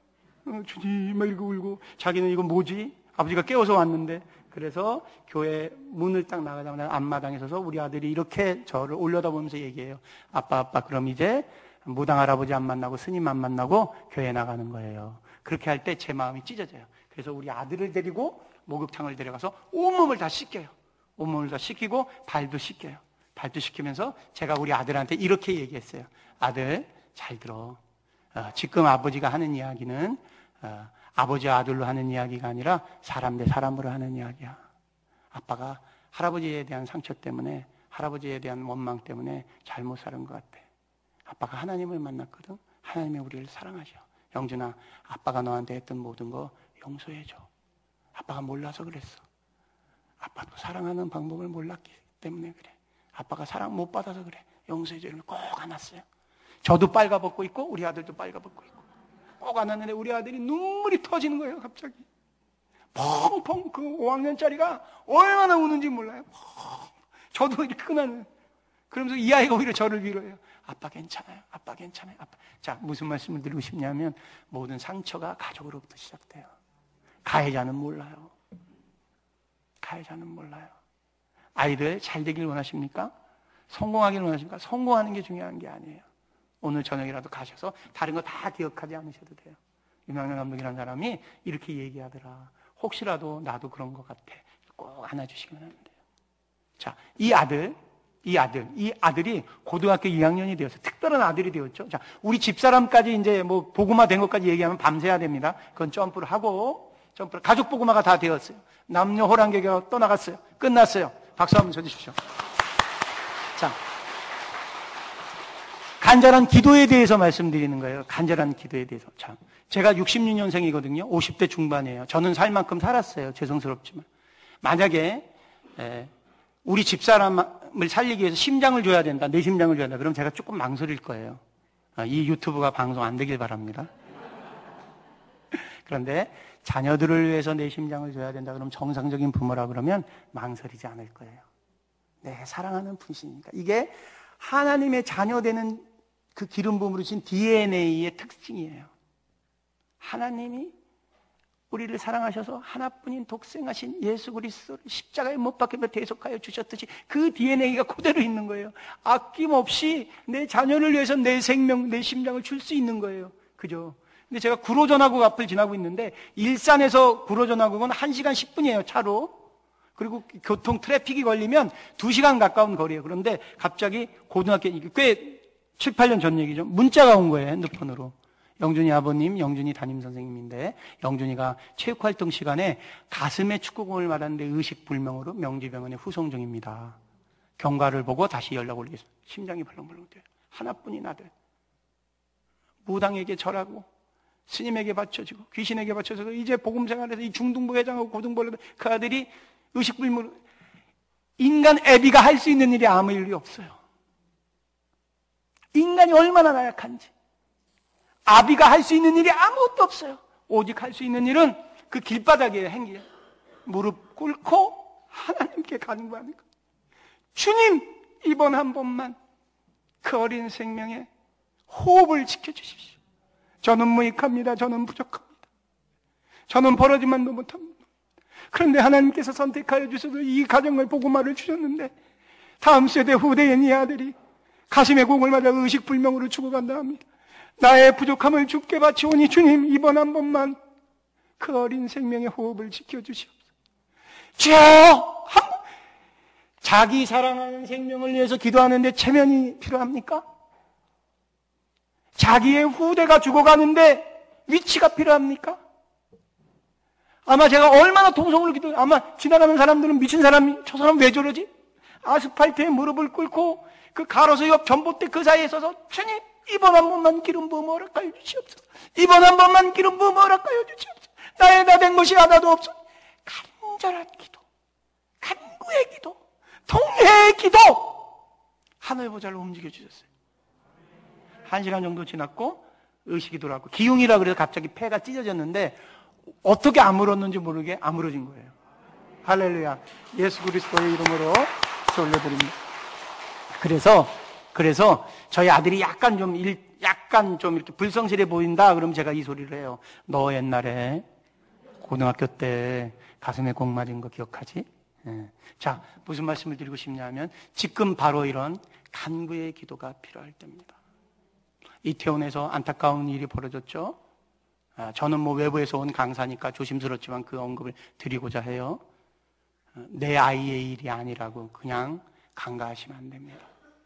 주님 막 이러고 울고 자기는 이거 뭐지? 아버지가 깨워서 왔는데 그래서 교회 문을 딱 나가자마자 앞마당에 서서 우리 아들이 이렇게 저를 올려다보면서 얘기해요. 아빠 그럼 이제 무당 할아버지 안 만나고 스님 안 만나고 교회 나가는 거예요. 그렇게 할 때 제 마음이 찢어져요. 그래서 우리 아들을 데리고 목욕탕을 데려가서 온몸을 다 씻겨요. 온몸을 다 씻기고 발도 씻겨요. 발도 씻기면서 제가 우리 아들한테 이렇게 얘기했어요. 아들 잘 들어. 지금 아버지가 하는 이야기는 아버지 아들로 하는 이야기가 아니라 사람 대 사람으로 하는 이야기야. 아빠가 할아버지에 대한 상처 때문에 할아버지에 대한 원망 때문에 잘못 사는 것 같아. 아빠가 하나님을 만났거든. 하나님이 우리를 사랑하셔. 영준아, 아빠가 너한테 했던 모든 거 용서해줘. 아빠가 몰라서 그랬어. 아빠도 사랑하는 방법을 몰랐기 때문에 그래. 아빠가 사랑 못 받아서 그래. 용서해줘. 꼭 안았어요. 저도 빨가벗고 있고 우리 아들도 빨가벗고 있고 꼭 안았는데 우리 아들이 눈물이 터지는 거예요. 갑자기 펑펑 그 5학년짜리가 얼마나 우는지 몰라요. 저도 이렇게 끝나는. 그러면서 이 아이가 오히려 저를 위로해요. 아빠 괜찮아요. 아빠 괜찮아요. 아빠. 자, 무슨 말씀을 드리고 싶냐면 모든 상처가 가족으로부터 시작돼요. 가해자는 몰라요. 가해자는 몰라요. 아이들 잘 되길 원하십니까? 성공하길 원하십니까? 성공하는 게 중요한 게 아니에요. 오늘 저녁이라도 가셔서 다른 거 다 기억하지 않으셔도 돼요. 유명한 감독이라는 사람이 이렇게 얘기하더라. 혹시라도 나도 그런 것 같아. 꼭 안아주시기만 하면 돼요. 자, 이 아들이 고등학교 2학년이 되어서 특별한 아들이 되었죠. 자, 우리 집사람까지 이제 뭐 보고마 된 것까지 얘기하면 밤새야 됩니다. 그건 점프를 하고, 가족 보고마가 다 되었어요. 남녀 호랑개가 떠나갔어요. 끝났어요. 박수 한번 쳐주십시오. 자, 간절한 기도에 대해서 말씀드리는 거예요. 간절한 기도에 대해서. 자, 제가 66년생이거든요. 50대 중반이에요. 저는 살 만큼 살았어요. 죄송스럽지만. 만약에, 우리 집사람을 살리기 위해서 심장을 줘야 된다. 내 심장을 줘야 된다. 그럼 제가 조금 망설일 거예요. 이 유튜브가 방송 안 되길 바랍니다. 그런데 자녀들을 위해서 내 심장을 줘야 된다. 그럼 정상적인 부모라 그러면 망설이지 않을 거예요. 네, 사랑하는 분이니까. 이게 하나님의 자녀되는 그 기름 부음으로 진 DNA의 특징이에요. 하나님이 우리를 사랑하셔서 하나뿐인 독생하신 예수 그리스도를 십자가에 못 박혀 대속하여 주셨듯이 그 DNA가 그대로 있는 거예요. 아낌없이 내 자녀를 위해서 내 생명, 내 심장을 줄 수 있는 거예요. 그죠? 근데 제가 구로전화국 앞을 지나고 있는데 일산에서 구로전화국은 1시간 10분이에요, 차로. 그리고 교통 트래픽이 걸리면 2시간 가까운 거리예요. 그런데 갑자기 고등학교, 꽤 7, 8년 전 얘기죠. 문자가 온 거예요, 핸드폰으로. 영준이 아버님, 영준이 담임 선생님인데 영준이가 체육활동 시간에 가슴에 축구공을 맞았는데 의식불명으로 명지병원에 후송 중입니다. 경과를 보고 다시 연락 올리겠습니다. 심장이 벌렁벌렁 뛰어요. 하나뿐인 아들. 무당에게 절하고 스님에게 바쳐지고 귀신에게 바쳐져서 이제 복음생활에서 이 중등부 회장하고 고등부 그 아들이 의식불명. 인간 애비가 할 수 있는 일이 아무 일이 없어요. 인간이 얼마나 나약한지. 아비가 할 수 있는 일이 아무것도 없어요. 오직 할 수 있는 일은 그 길바닥에 행기에 무릎 꿇고 하나님께 간구하는 것. 주님, 이번 한 번만 그 어린 생명의 호흡을 지켜주십시오. 저는 무익합니다. 저는 부족합니다. 저는 벌어지만도 못합니다. 그런데 하나님께서 선택하여 주셔서 이 가정을 복음화를 주셨는데 다음 세대 후대인 이 아들이 가슴에 공을 맞아 의식불명으로 죽어간다 합니다. 나의 부족함을 주께 바치오니 주님, 이번 한 번만 그 어린 생명의 호흡을 지켜주시옵소서. 주여! 자기 사랑하는 생명을 위해서 기도하는데 체면이 필요합니까? 자기의 후대가 죽어가는데 위치가 필요합니까? 아마 제가 얼마나 통성으로 기도해요. 아마 지나가는 사람들은 미친 사람이, 저 사람 왜 저러지? 아스팔트에 무릎을 꿇고 그 가로수 옆 전봇대 그 사이에 서서 주님, 이번 한 번만 기름 부음 허락하여 주시옵소서. 이번 한 번만 기름 부음 허락하여 주시옵소서. 나의 다 된 것이 하나도 없어. 간절한 기도, 간구의 기도, 통회의 기도. 하늘 보좌를 움직여 주셨어요. 1시간 정도 지났고 의식이 돌아왔고 기흉이라 그래서 갑자기 폐가 찢어졌는데 어떻게 아물었는지 모르게 아물어진 거예요. 할렐루야. 예수 그리스도의 이름으로 올려드립니다. 그래서 저희 아들이 약간 좀 이렇게 불성실해 보인다 그러면 제가 이 소리를 해요. 너 옛날에 고등학교 때 가슴에 공 맞은 거 기억하지? 예. 자, 무슨 말씀을 드리고 싶냐면 지금 바로 이런 간구의 기도가 필요할 때입니다. 이태원에서 안타까운 일이 벌어졌죠. 저는 외부에서 온 강사니까 조심스럽지만 그 언급을 드리고자 해요. 내 아이의 일이 아니라고 그냥 간과하시면 안 됩니다.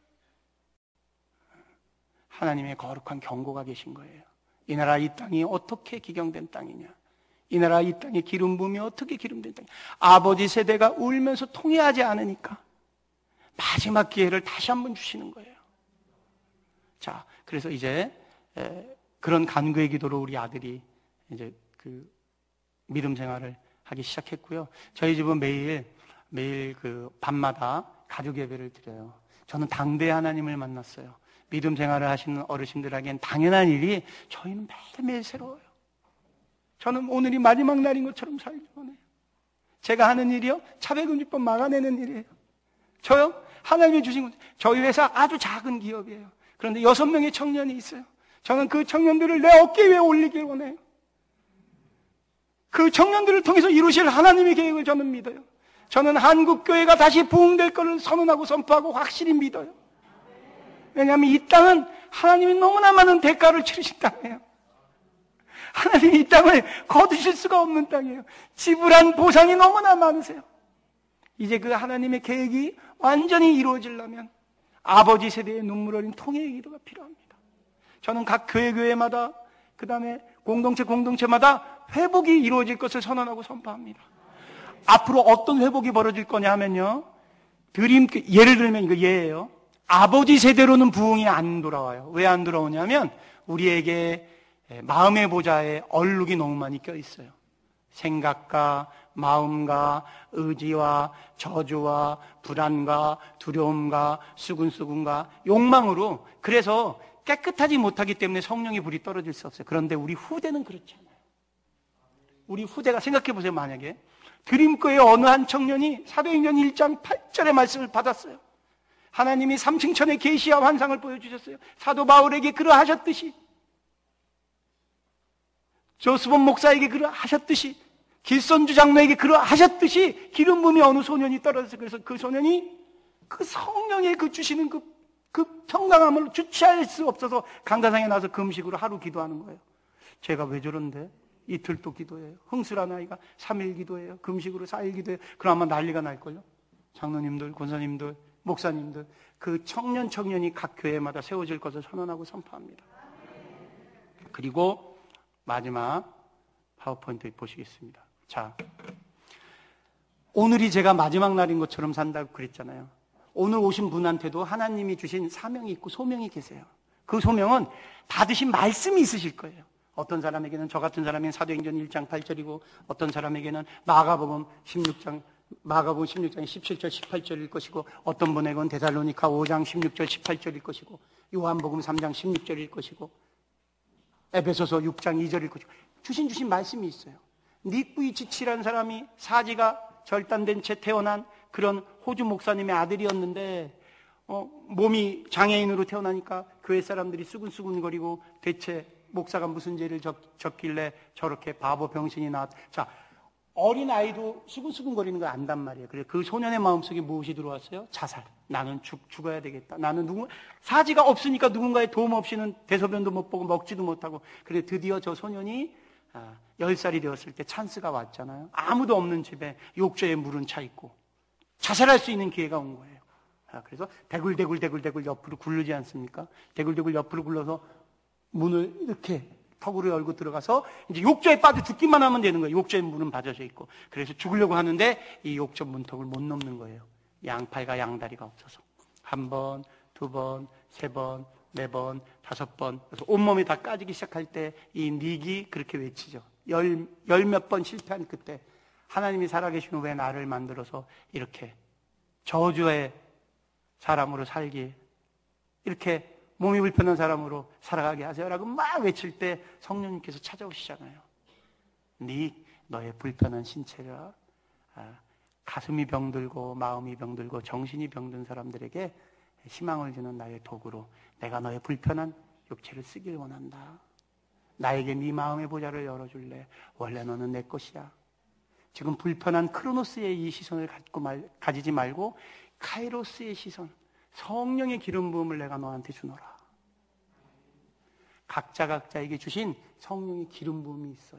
하나님의 거룩한 경고가 계신 거예요. 이 나라 이 땅이 어떻게 기경된 땅이냐. 이 나라 이 땅에 기름 부음이 어떻게 기름된 땅이냐. 아버지 세대가 울면서 통회하지 않으니까 마지막 기회를 다시 한번 주시는 거예요. 자, 그래서 이제 그런 간구의 기도로 우리 아들이 이제 그 믿음 생활을 하기 시작했고요. 저희 집은 매일 그 밤마다 가족 예배를 드려요. 저는 당대 하나님을 만났어요. 믿음 생활을 하시는 어르신들에겐 당연한 일이 저희는 매일매일 새로워요. 저는 오늘이 마지막 날인 것처럼 살기 원해요. 제가 하는 일이요, 차별금지법 막아내는 일이에요. 저요, 하나님이 주신 것. 저희 회사 아주 작은 기업이에요. 그런데 6명의 청년이 있어요. 저는 그 청년들을 내 어깨 위에 올리길 원해요. 그 청년들을 통해서 이루실 하나님의 계획을 저는 믿어요. 저는 한국교회가 다시 부흥될 것을 선언하고 선포하고 확실히 믿어요. 왜냐하면 이 땅은 하나님이 너무나 많은 대가를 치르신 땅이에요. 하나님이 이 땅을 거두실 수가 없는 땅이에요. 지불한 보상이 너무나 많으세요. 이제 그 하나님의 계획이 완전히 이루어지려면 아버지 세대의 눈물 어린 통회의 기도가 필요합니다. 저는 각 교회마다 그 다음에 공동체마다 회복이 이루어질 것을 선언하고 선포합니다. 앞으로 어떤 회복이 벌어질 거냐 하면요, 예를 들면 이거 예예요. 아버지 세대로는 부흥이 안 돌아와요. 왜 안 돌아오냐면 우리에게 마음의 보좌에 얼룩이 너무 많이 껴있어요. 생각과 마음과 의지와 저주와 불안과 두려움과 수근수근과 욕망으로, 그래서 깨끗하지 못하기 때문에 성령의 불이 떨어질 수 없어요. 그런데 우리 후대는 그렇지 않아요. 우리 후대가 생각해 보세요. 만약에 드림교회 어느 한 청년이 사도행전 1장 8절의 말씀을 받았어요. 하나님이 삼층천의 계시와 환상을 보여주셨어요. 사도 바울에게 그러하셨듯이, 조스본 목사에게 그러하셨듯이, 길선주 장로에게 그러하셨듯이 기름 부음이 어느 소년이 떨어졌어요. 그래서 그 소년이 그 성령의 그 주시는 그 평강함을 주체할 수 없어서 강다상에 나와서 금식으로 하루 기도하는 거예요. 제가 왜 저런데? 이틀 또 기도해요. 흥수란 아이가 3일 기도해요. 금식으로 4일 기도해요. 그러면 난리가 날걸요. 장로님들, 권사님들, 목사님들, 그 청년이 각 교회마다 세워질 것을 선언하고 선포합니다. 그리고 마지막 파워포인트 보시겠습니다. 자, 오늘이 제가 마지막 날인 것처럼 산다고 그랬잖아요. 오늘 오신 분한테도 하나님이 주신 사명이 있고 소명이 계세요. 그 소명은 받으신 말씀이 있으실 거예요. 어떤 사람에게는, 저 같은 사람에게는 사도행전 1장 8절이고 어떤 사람에게는 마가복음 16장 17절 18절일 것이고 어떤 분에게는 데살로니가 5장 16절 18절일 것이고 요한복음 3장 16절일 것이고 에베소서 6장 2절일 것이고 주신 말씀이 있어요. 닉 부이치치라는 사람이 사지가 절단된 채 태어난 그런 호주 목사님의 아들이었는데 몸이 장애인으로 태어나니까 교회 사람들이 수근수근거리고 대체 목사가 무슨 죄를 졌길래 저렇게 바보 병신이 나왔다. 자, 어린 아이도 수근수근거리는 걸 안단 말이에요. 그래서 그 소년의 마음속에 무엇이 들어왔어요? 자살. 나는 죽어야 되겠다. 나는 사지가 없으니까 누군가의 도움 없이는 대소변도 못 보고 먹지도 못하고. 그래 드디어 저 소년이 10살이 되었을 때 찬스가 왔잖아요. 아무도 없는 집에 욕조에 물은 차 있고 자살할 수 있는 기회가 온 거예요. 그래서 대굴대굴 옆으로 굴르지 않습니까? 대굴대굴 옆으로 굴러서 문을 이렇게 턱으로 열고 들어가서 이제 욕조에 빠져 죽기만 하면 되는 거예요. 욕조에 문은 받아져 있고. 그래서 죽으려고 하는데 이 욕조 문턱을 못 넘는 거예요. 양팔과 양다리가 없어서. 1번, 2번, 3번, 4번, 5번. 그래서 온몸이 다 까지기 시작할 때 이 닉이 그렇게 외치죠. 열 몇 번 실패한 그때 하나님이 살아계시면 왜 나를 만들어서 이렇게 저주의 사람으로 살기, 이렇게 몸이 불편한 사람으로 살아가게 하세요라고 막 외칠 때 성령님께서 찾아오시잖아요. 닉, 너의 불편한 신체라 가슴이 병들고 마음이 병들고 정신이 병든 사람들에게 희망을 주는 나의 도구로 내가 너의 불편한 육체를 쓰길 원한다. 나에게 네 마음의 보좌를 열어줄래? 원래 너는 내 것이야. 지금 불편한 크로노스의 이 시선을 가지지 말고 카이로스의 시선, 성령의 기름 부음을 내가 너한테 주노라. 각자에게 주신 성령의 기름 부음이 있어요.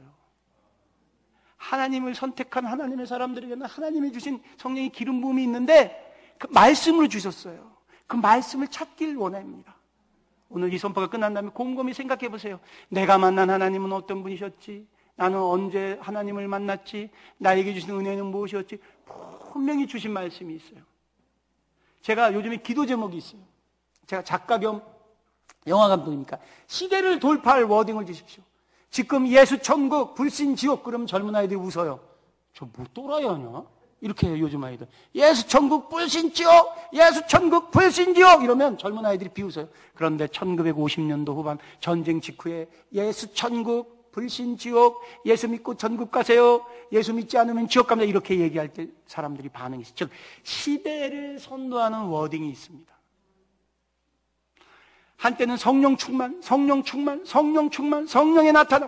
하나님을 선택한 하나님의 사람들에게는 하나님이 주신 성령의 기름 부음이 있는데 그 말씀으로 주셨어요. 그 말씀을 찾길 원합니다. 오늘 이 선포가 끝난 다음에 곰곰이 생각해 보세요. 내가 만난 하나님은 어떤 분이셨지? 나는 언제 하나님을 만났지? 나에게 주신 은혜는 무엇이었지? 분명히 주신 말씀이 있어요. 제가 요즘에 기도 제목이 있어요. 제가 작가 겸 영화 감독이니까 시대를 돌파할 워딩을 주십시오. 지금 예수 천국, 불신 지옥. 그러면 젊은 아이들이 웃어요. 저 뭐 또라이 하냐? 이렇게 해요, 요즘 아이들. 예수 천국, 불신 지옥. 예수 천국, 불신 지옥. 이러면 젊은 아이들이 비웃어요. 그런데 1950년도 후반 전쟁 직후에 예수 천국, 불신 지옥. 예수 믿고 천국 가세요. 예수 믿지 않으면 지옥 갑니다. 이렇게 얘기할 때 사람들이 반응이 있어요. 즉 시대를 선도하는 워딩이 있습니다. 한때는 성령 충만, 성령의 나타남,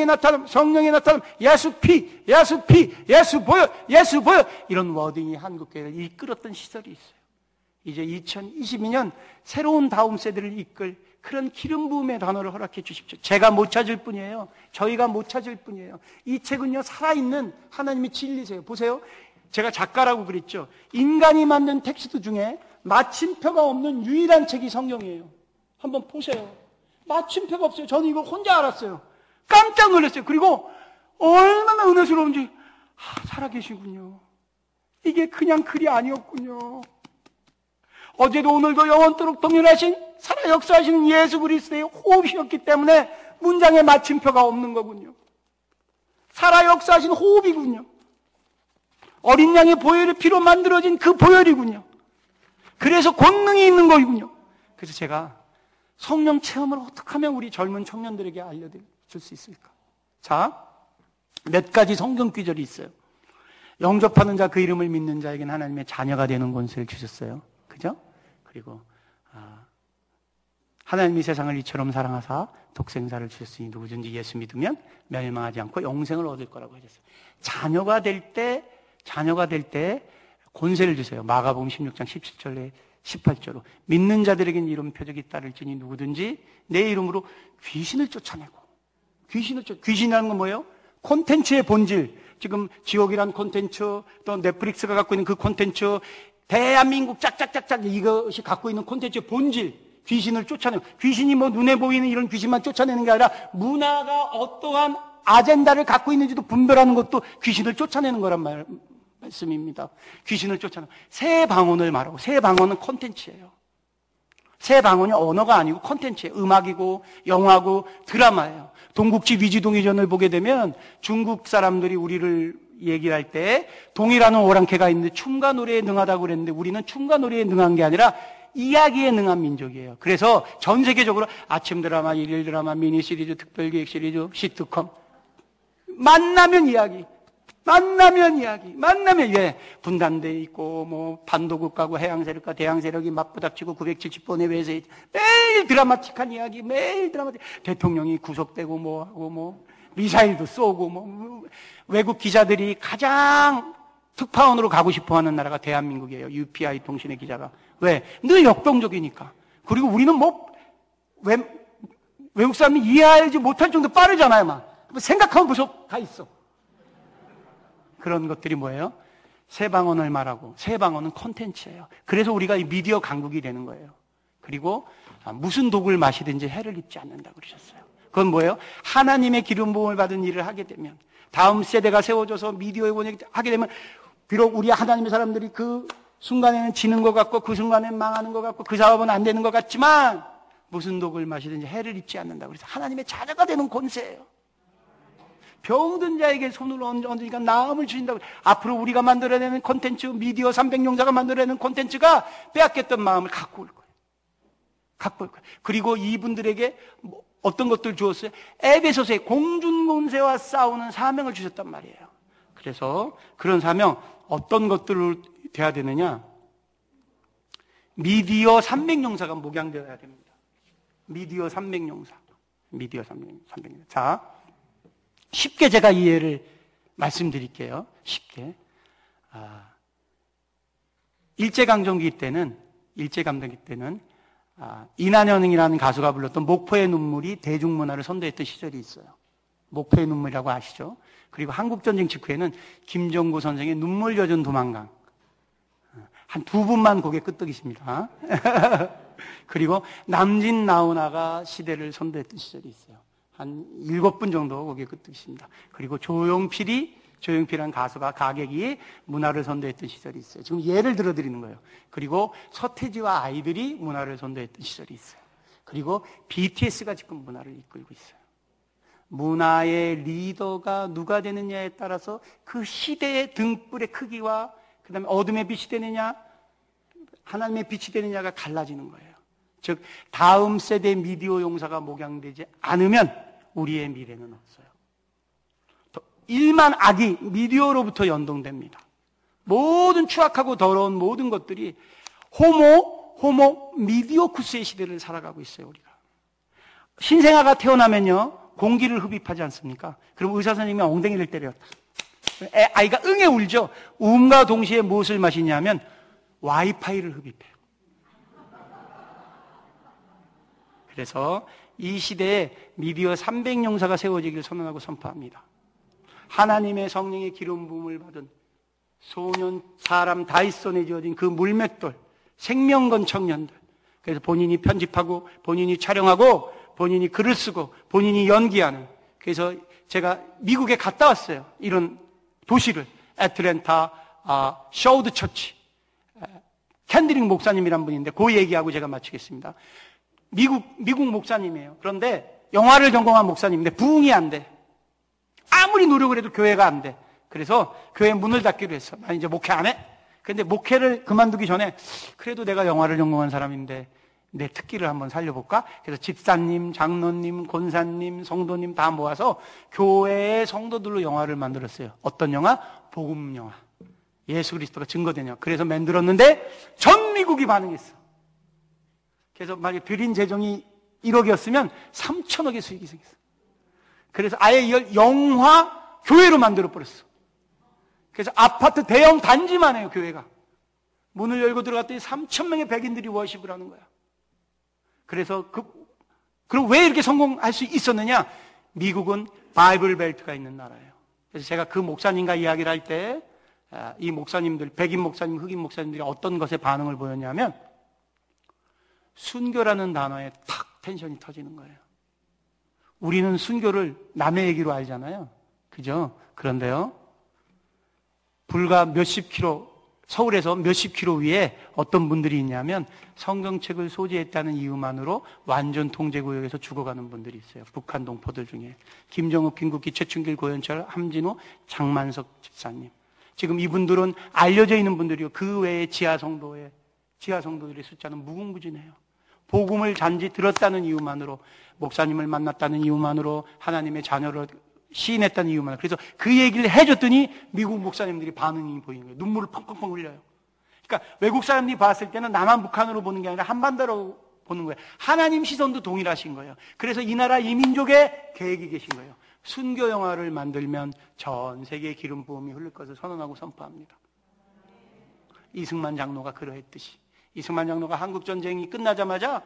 예수 피, 예수 보여, 이런 워딩이 한국교회를 이끌었던 시절이 있어요. 이제 2022년 새로운 다음 세대를 이끌 그런 기름 부음의 단어를 허락해 주십시오. 제가 못 찾을 뿐이에요. 저희가 못 찾을 뿐이에요. 이 책은요, 살아있는 하나님의 진리세요. 보세요. 제가 작가라고 그랬죠. 인간이 만든 텍스트 중에 마침표가 없는 유일한 책이 성경이에요. 한번 보세요. 마침표가 없어요. 저는 이걸 혼자 알았어요. 깜짝 놀랐어요. 그리고 얼마나 은혜스러운지, 살아계시군요. 이게 그냥 글이 아니었군요. 어제도 오늘도 영원토록 동일하신 살아 역사하시는 예수 그리스도의 호흡이었기 때문에 문장에 마침표가 없는 거군요. 살아 역사하신 호흡이군요. 어린 양의 보혈의 피로 만들어진 그 보혈이군요. 그래서 권능이 있는 거군요. 그래서 제가 성령 체험을 어떻게 하면 우리 젊은 청년들에게 알려줄 수 있을까? 자, 몇 가지 성경 귀절이 있어요. 영접하는 자, 그 이름을 믿는 자에게는 하나님의 자녀가 되는 권세를 주셨어요. 그죠? 그리고 하나님이 세상을 이처럼 사랑하사 독생자를 주셨으니 누구든지 예수 믿으면 멸망하지 않고 영생을 얻을 거라고 하셨어요. 자녀가 될 때 권세를 주세요. 마가복음 16장 17절에 18절로 믿는 자들에게는 이런 표적이 따를지니 누구든지 내 이름으로 귀신을 쫓아내고, 귀신이라는 건 뭐예요? 콘텐츠의 본질, 지금 지옥이란 콘텐츠, 또 넷플릭스가 갖고 있는 그 콘텐츠, 대한민국 짝짝짝짝 이것이 갖고 있는 콘텐츠의 본질, 귀신을 쫓아내고, 귀신이 뭐 눈에 보이는 이런 귀신만 쫓아내는 게 아니라 문화가 어떠한 아젠다를 갖고 있는지도 분별하는 것도 귀신을 쫓아내는 거란 말씀입니다. 귀신을 쫓아내는. 새 방언을 말하고, 새 방언은 콘텐츠예요. 새 방언이 언어가 아니고 콘텐츠예요. 음악이고 영화고 드라마예요. 동국지 위지동의전을 보게 되면 중국 사람들이 우리를 얘기할 때 동이라는 오랑캐가 있는데 춤과 노래에 능하다고 그랬는데 우리는 춤과 노래에 능한 게 아니라 이야기에 능한 민족이에요. 그래서 전 세계적으로 아침 드라마, 일일 드라마, 미니 시리즈, 특별기획 시리즈, 시트콤, 만나면 이야기, 만나면 예, 분단돼 있고 뭐 반도국가고 해양세력과 대양세력이 맞부닥치고 970번의 외세, 매일 드라마틱한 이야기, 매일 드라마틱. 대통령이 구속되고 뭐하고 뭐 미사일도 쏘고 뭐 외국 기자들이 가장 특파원으로 가고 싶어하는 나라가 대한민국이에요. UPI 통신의 기자가. 왜? 늘 역동적이니까. 그리고 우리는 뭐 외국 사람이 이해하지 못할 정도 빠르잖아요, 막. 생각하면 벌써 다 있어. 그런 것들이 뭐예요? 새 방언을 말하고, 새 방언은 콘텐츠예요. 그래서 우리가 이 미디어 강국이 되는 거예요. 그리고 무슨 독을 마시든지 해를 입지 않는다 그러셨어요. 그건 뭐예요? 하나님의 기름 부음을 받은 일을 하게 되면, 다음 세대가 세워져서 미디어에 하게 되면, 비록 우리 하나님의 사람들이 그 순간에는 지는 것 같고 그 순간에는 망하는 것 같고 그 사업은 안 되는 것 같지만 무슨 독을 마시든지 해를 입지 않는다. 그래서 하나님의 자녀가 되는 권세예요. 병든 자에게 손을 얹으니까 나음을 주신다고. 앞으로 우리가 만들어내는 콘텐츠, 미디어 300용사가 만들어내는 콘텐츠가 빼앗겼던 마음을 갖고 올 거예요. 갖고 올 거예요. 그리고 이분들에게 어떤 것들 주었어요? 에베소서에 공중권세와 싸우는 사명을 주셨단 말이에요. 그래서 그런 사명, 어떤 것들을 돼야 되느냐? 미디어 300용사가 목양되어야 됩니다. 미디어 300용사. 미디어 300용사. 자, 쉽게 제가 이해를 말씀드릴게요. 쉽게. 일제강점기 때는 이난영이라는 가수가 불렀던 목포의 눈물이 대중문화를 선도했던 시절이 있어요. 목포의 눈물이라고 아시죠? 그리고 한국전쟁 직후에는 김정구 선생의 눈물 젖은 도망강. 한 두 분만 고개 끄덕이십니다. 그리고 남진 나훈아가 시대를 선도했던 시절이 있어요. 한 7분 정도 고개 끄덕이십니다. 그리고 조용필이라는 가수가 가객이 문화를 선도했던 시절이 있어요. 지금 예를 들어드리는 거예요. 그리고 서태지와 아이들이 문화를 선도했던 시절이 있어요. 그리고 BTS가 지금 문화를 이끌고 있어요. 문화의 리더가 누가 되느냐에 따라서 그 시대의 등불의 크기와 그 다음에 어둠의 빛이 되느냐, 하나님의 빛이 되느냐가 달라지는 거예요. 즉, 다음 세대 미디어 용사가 목양되지 않으면 우리의 미래는 없어요. 일만 악이 미디어로부터 연동됩니다. 모든 추악하고 더러운 모든 것들이 호모 미디어쿠스의 시대를 살아가고 있어요, 우리가. 신생아가 태어나면요, 공기를 흡입하지 않습니까? 그럼 의사 선생님이 엉덩이를 때려요. 아이가 응애 울죠. 음과 동시에 무엇을 마시냐면 와이파이를 흡입해요. 그래서 이 시대에 미디어 300용사가 세워지기를 선언하고 선포합니다. 하나님의 성령의 기름 부음을 받은 소년, 사람 다윗 손에 지어진 그 물맷돌, 생명건 청년들. 그래서 본인이 편집하고 본인이 촬영하고 본인이 글을 쓰고 본인이 연기하는. 그래서 제가 미국에 갔다 왔어요. 이런 도시를. 애틀랜타 셔우드 처치. 캔드릭 목사님이란 분인데 그 얘기하고 제가 마치겠습니다. 미국 목사님이에요. 그런데 영화를 전공한 목사님인데 부흥이 안 돼. 아무리 노력을 해도 교회가 안 돼. 그래서 교회 문을 닫기로 했어. 나 이제 목회 안 해. 근데 목회를 그만두기 전에 그래도 내가 영화를 전공한 사람인데 내 특기를 한번 살려볼까? 그래서 집사님, 장로님, 권사님, 성도님 다 모아서 교회의 성도들로 영화를 만들었어요. 어떤 영화? 복음 영화. 예수 그리스도가 증거된 영화. 그래서 만들었는데 전 미국이 반응했어. 그래서 만약에 드린 재정이 1억이었으면 3천억의 수익이 생겼어. 그래서 아예 이걸 영화 교회로 만들어버렸어. 그래서 아파트 대형 단지만 해요, 교회가. 문을 열고 들어갔더니 3,000명의 백인들이 워십을 하는 거야. 그래서 그럼 왜 이렇게 성공할 수 있었느냐? 미국은 바이블 벨트가 있는 나라예요. 그래서 제가 그 목사님과 이야기를 할 때 이 목사님들, 백인 목사님, 흑인 목사님들이 어떤 것에 반응을 보였냐면 순교라는 단어에 탁 텐션이 터지는 거예요. 우리는 순교를 남의 얘기로 알잖아요. 그죠? 그런데요, 불과 몇십 킬로, 서울에서 몇십 킬로 위에 어떤 분들이 있냐면 성경책을 소지했다는 이유만으로 완전 통제구역에서 죽어가는 분들이 있어요. 북한 동포들 중에. 김정욱, 김국기, 최춘길, 고현철, 함진호, 장만석 집사님. 지금 이분들은 알려져 있는 분들이요. 그 외에 지하 성도들의 숫자는 무궁무진해요. 복음을 단지 들었다는 이유만으로, 목사님을 만났다는 이유만으로, 하나님의 자녀를 시인했다는 이유만으로. 그래서 그 얘기를 해줬더니 미국 목사님들이 반응이 보이는 거예요. 눈물을 펑펑펑 흘려요. 그러니까 외국 사람들이 봤을 때는 남한 북한으로 보는 게 아니라 한반도로 보는 거예요. 하나님 시선도 동일하신 거예요. 그래서 이 나라 이 민족에 계획이 계신 거예요. 순교 영화를 만들면 전 세계에 기름 부음이 흐를 것을 선언하고 선포합니다. 이승만 장로가 그러했듯이. 이승만 장로가 한국전쟁이 끝나자마자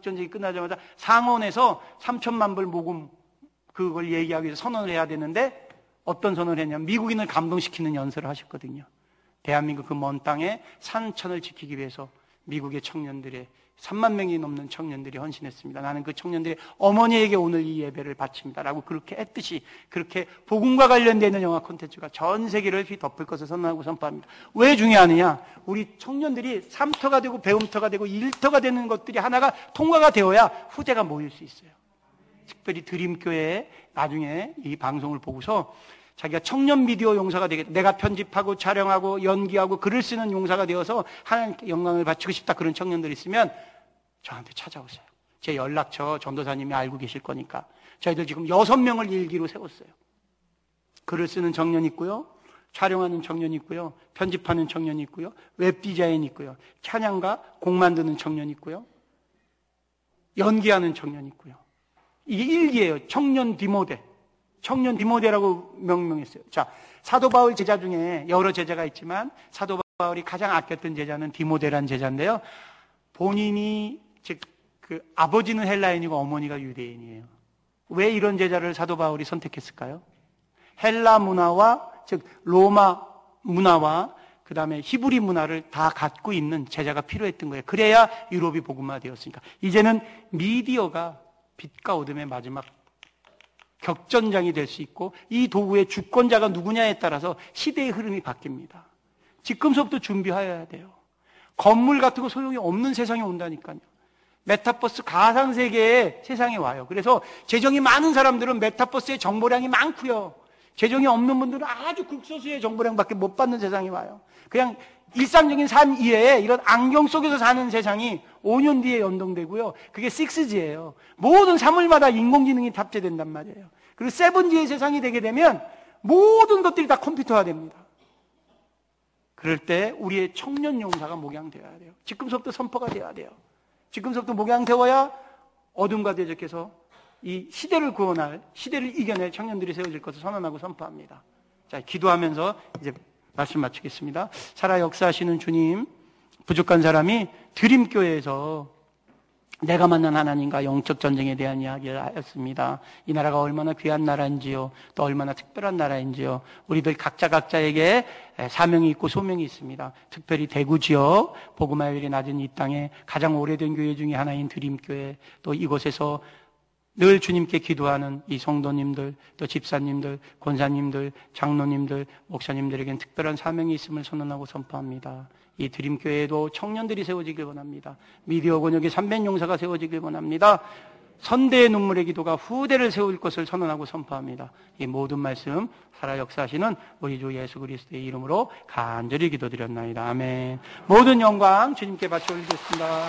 상원에서 3천만 불 모금 그걸 얘기하기 위해서 선언을 해야 되는데 어떤 선언을 했냐면 미국인을 감동시키는 연설을 하셨거든요. 대한민국 그 먼 땅에 산천을 지키기 위해서 미국의 청년들의 3만 명이 넘는 청년들이 헌신했습니다. 나는 그 청년들의 어머니에게 오늘 이 예배를 바칩니다. 라고 그렇게 했듯이 그렇게 복음과 관련되는 영화 콘텐츠가 전 세계를 휘덮을 것을 선언하고 선포합니다. 왜 중요하느냐? 우리 청년들이 삼터가 되고 배움터가 되고 일터가 되는 것들이 하나가 통과가 되어야 후대가 모일 수 있어요. 특별히 드림교회에 나중에 이 방송을 보고서 자기가 청년 미디어 용사가 되겠다. 내가 편집하고 촬영하고 연기하고 글을 쓰는 용사가 되어서 하나님께 영광을 바치고 싶다. 그런 청년들이 있으면 저한테 찾아오세요. 제 연락처 전도사님이 알고 계실 거니까. 저희들 지금 6명을 일기로 세웠어요. 글을 쓰는 청년이 있고요. 촬영하는 청년이 있고요. 편집하는 청년이 있고요. 웹디자인이 있고요. 찬양가, 곡 만드는 청년이 있고요. 연기하는 청년이 있고요. 이게 일기예요. 청년 디모데. 청년 디모데라고 명명했어요. 자, 사도 바울 제자 중에 여러 제자가 있지만 사도 바울이 가장 아꼈던 제자는 디모데란 제자인데요. 본인이 즉 그 아버지는 헬라인이고 어머니가 유대인이에요. 왜 이런 제자를 사도 바울이 선택했을까요? 헬라 문화와 즉 로마 문화와 그 다음에 히브리 문화를 다 갖고 있는 제자가 필요했던 거예요. 그래야 유럽이 복음화되었으니까. 이제는 미디어가 빛과 어둠의 마지막 격전장이 될 수 있고 이 도구의 주권자가 누구냐에 따라서 시대의 흐름이 바뀝니다. 지금서부터 준비해야 돼요. 건물 같은 거 소용이 없는 세상이 온다니까요. 메타버스 가상세계의 세상에 와요. 그래서 재정이 많은 사람들은 메타버스의 정보량이 많고요. 재정이 없는 분들은 아주 극소수의 정보량밖에 못 받는 세상이 와요. 그냥 일상적인 삶 이외에 이런 안경 속에서 사는 세상이 5년 뒤에 연동되고요. 그게 6G예요. 모든 사물마다 인공지능이 탑재된단 말이에요. 그리고 7G의 세상이 되게 되면 모든 것들이 다 컴퓨터화됩니다. 그럴 때 우리의 청년 용사가 목양되어야 돼요. 지금서부터 선포가 되어야 돼요. 지금서부터 목양되어야 어둠과 대적해서 이 시대를 구원할, 시대를 이겨낼 청년들이 세워질 것을 선언하고 선포합니다. 자, 기도하면서 이제 말씀 마치겠습니다. 살아 역사하시는 주님, 부족한 사람이 드림교회에서 내가 만난 하나님과 영적 전쟁에 대한 이야기를 하였습니다. 이 나라가 얼마나 귀한 나라인지요, 또 얼마나 특별한 나라인지요. 우리들 각자에게 사명이 있고 소명이 있습니다. 특별히 대구 지역 복음화율이 낮은 이 땅에 가장 오래된 교회 중에 하나인 드림교회, 또 이곳에서 늘 주님께 기도하는 이 성도님들, 또 집사님들, 권사님들, 장로님들, 목사님들에겐 특별한 사명이 있음을 선언하고 선포합니다. 이 드림교회에도 청년들이 세워지길 원합니다. 미디어 권역의 300용사가 세워지길 원합니다. 선대의 눈물의 기도가 후대를 세울 것을 선언하고 선포합니다. 이 모든 말씀 살아 역사하시는 우리 주 예수 그리스도의 이름으로 간절히 기도드렸나이다. 아멘. 모든 영광 주님께 바쳐 올리겠습니다.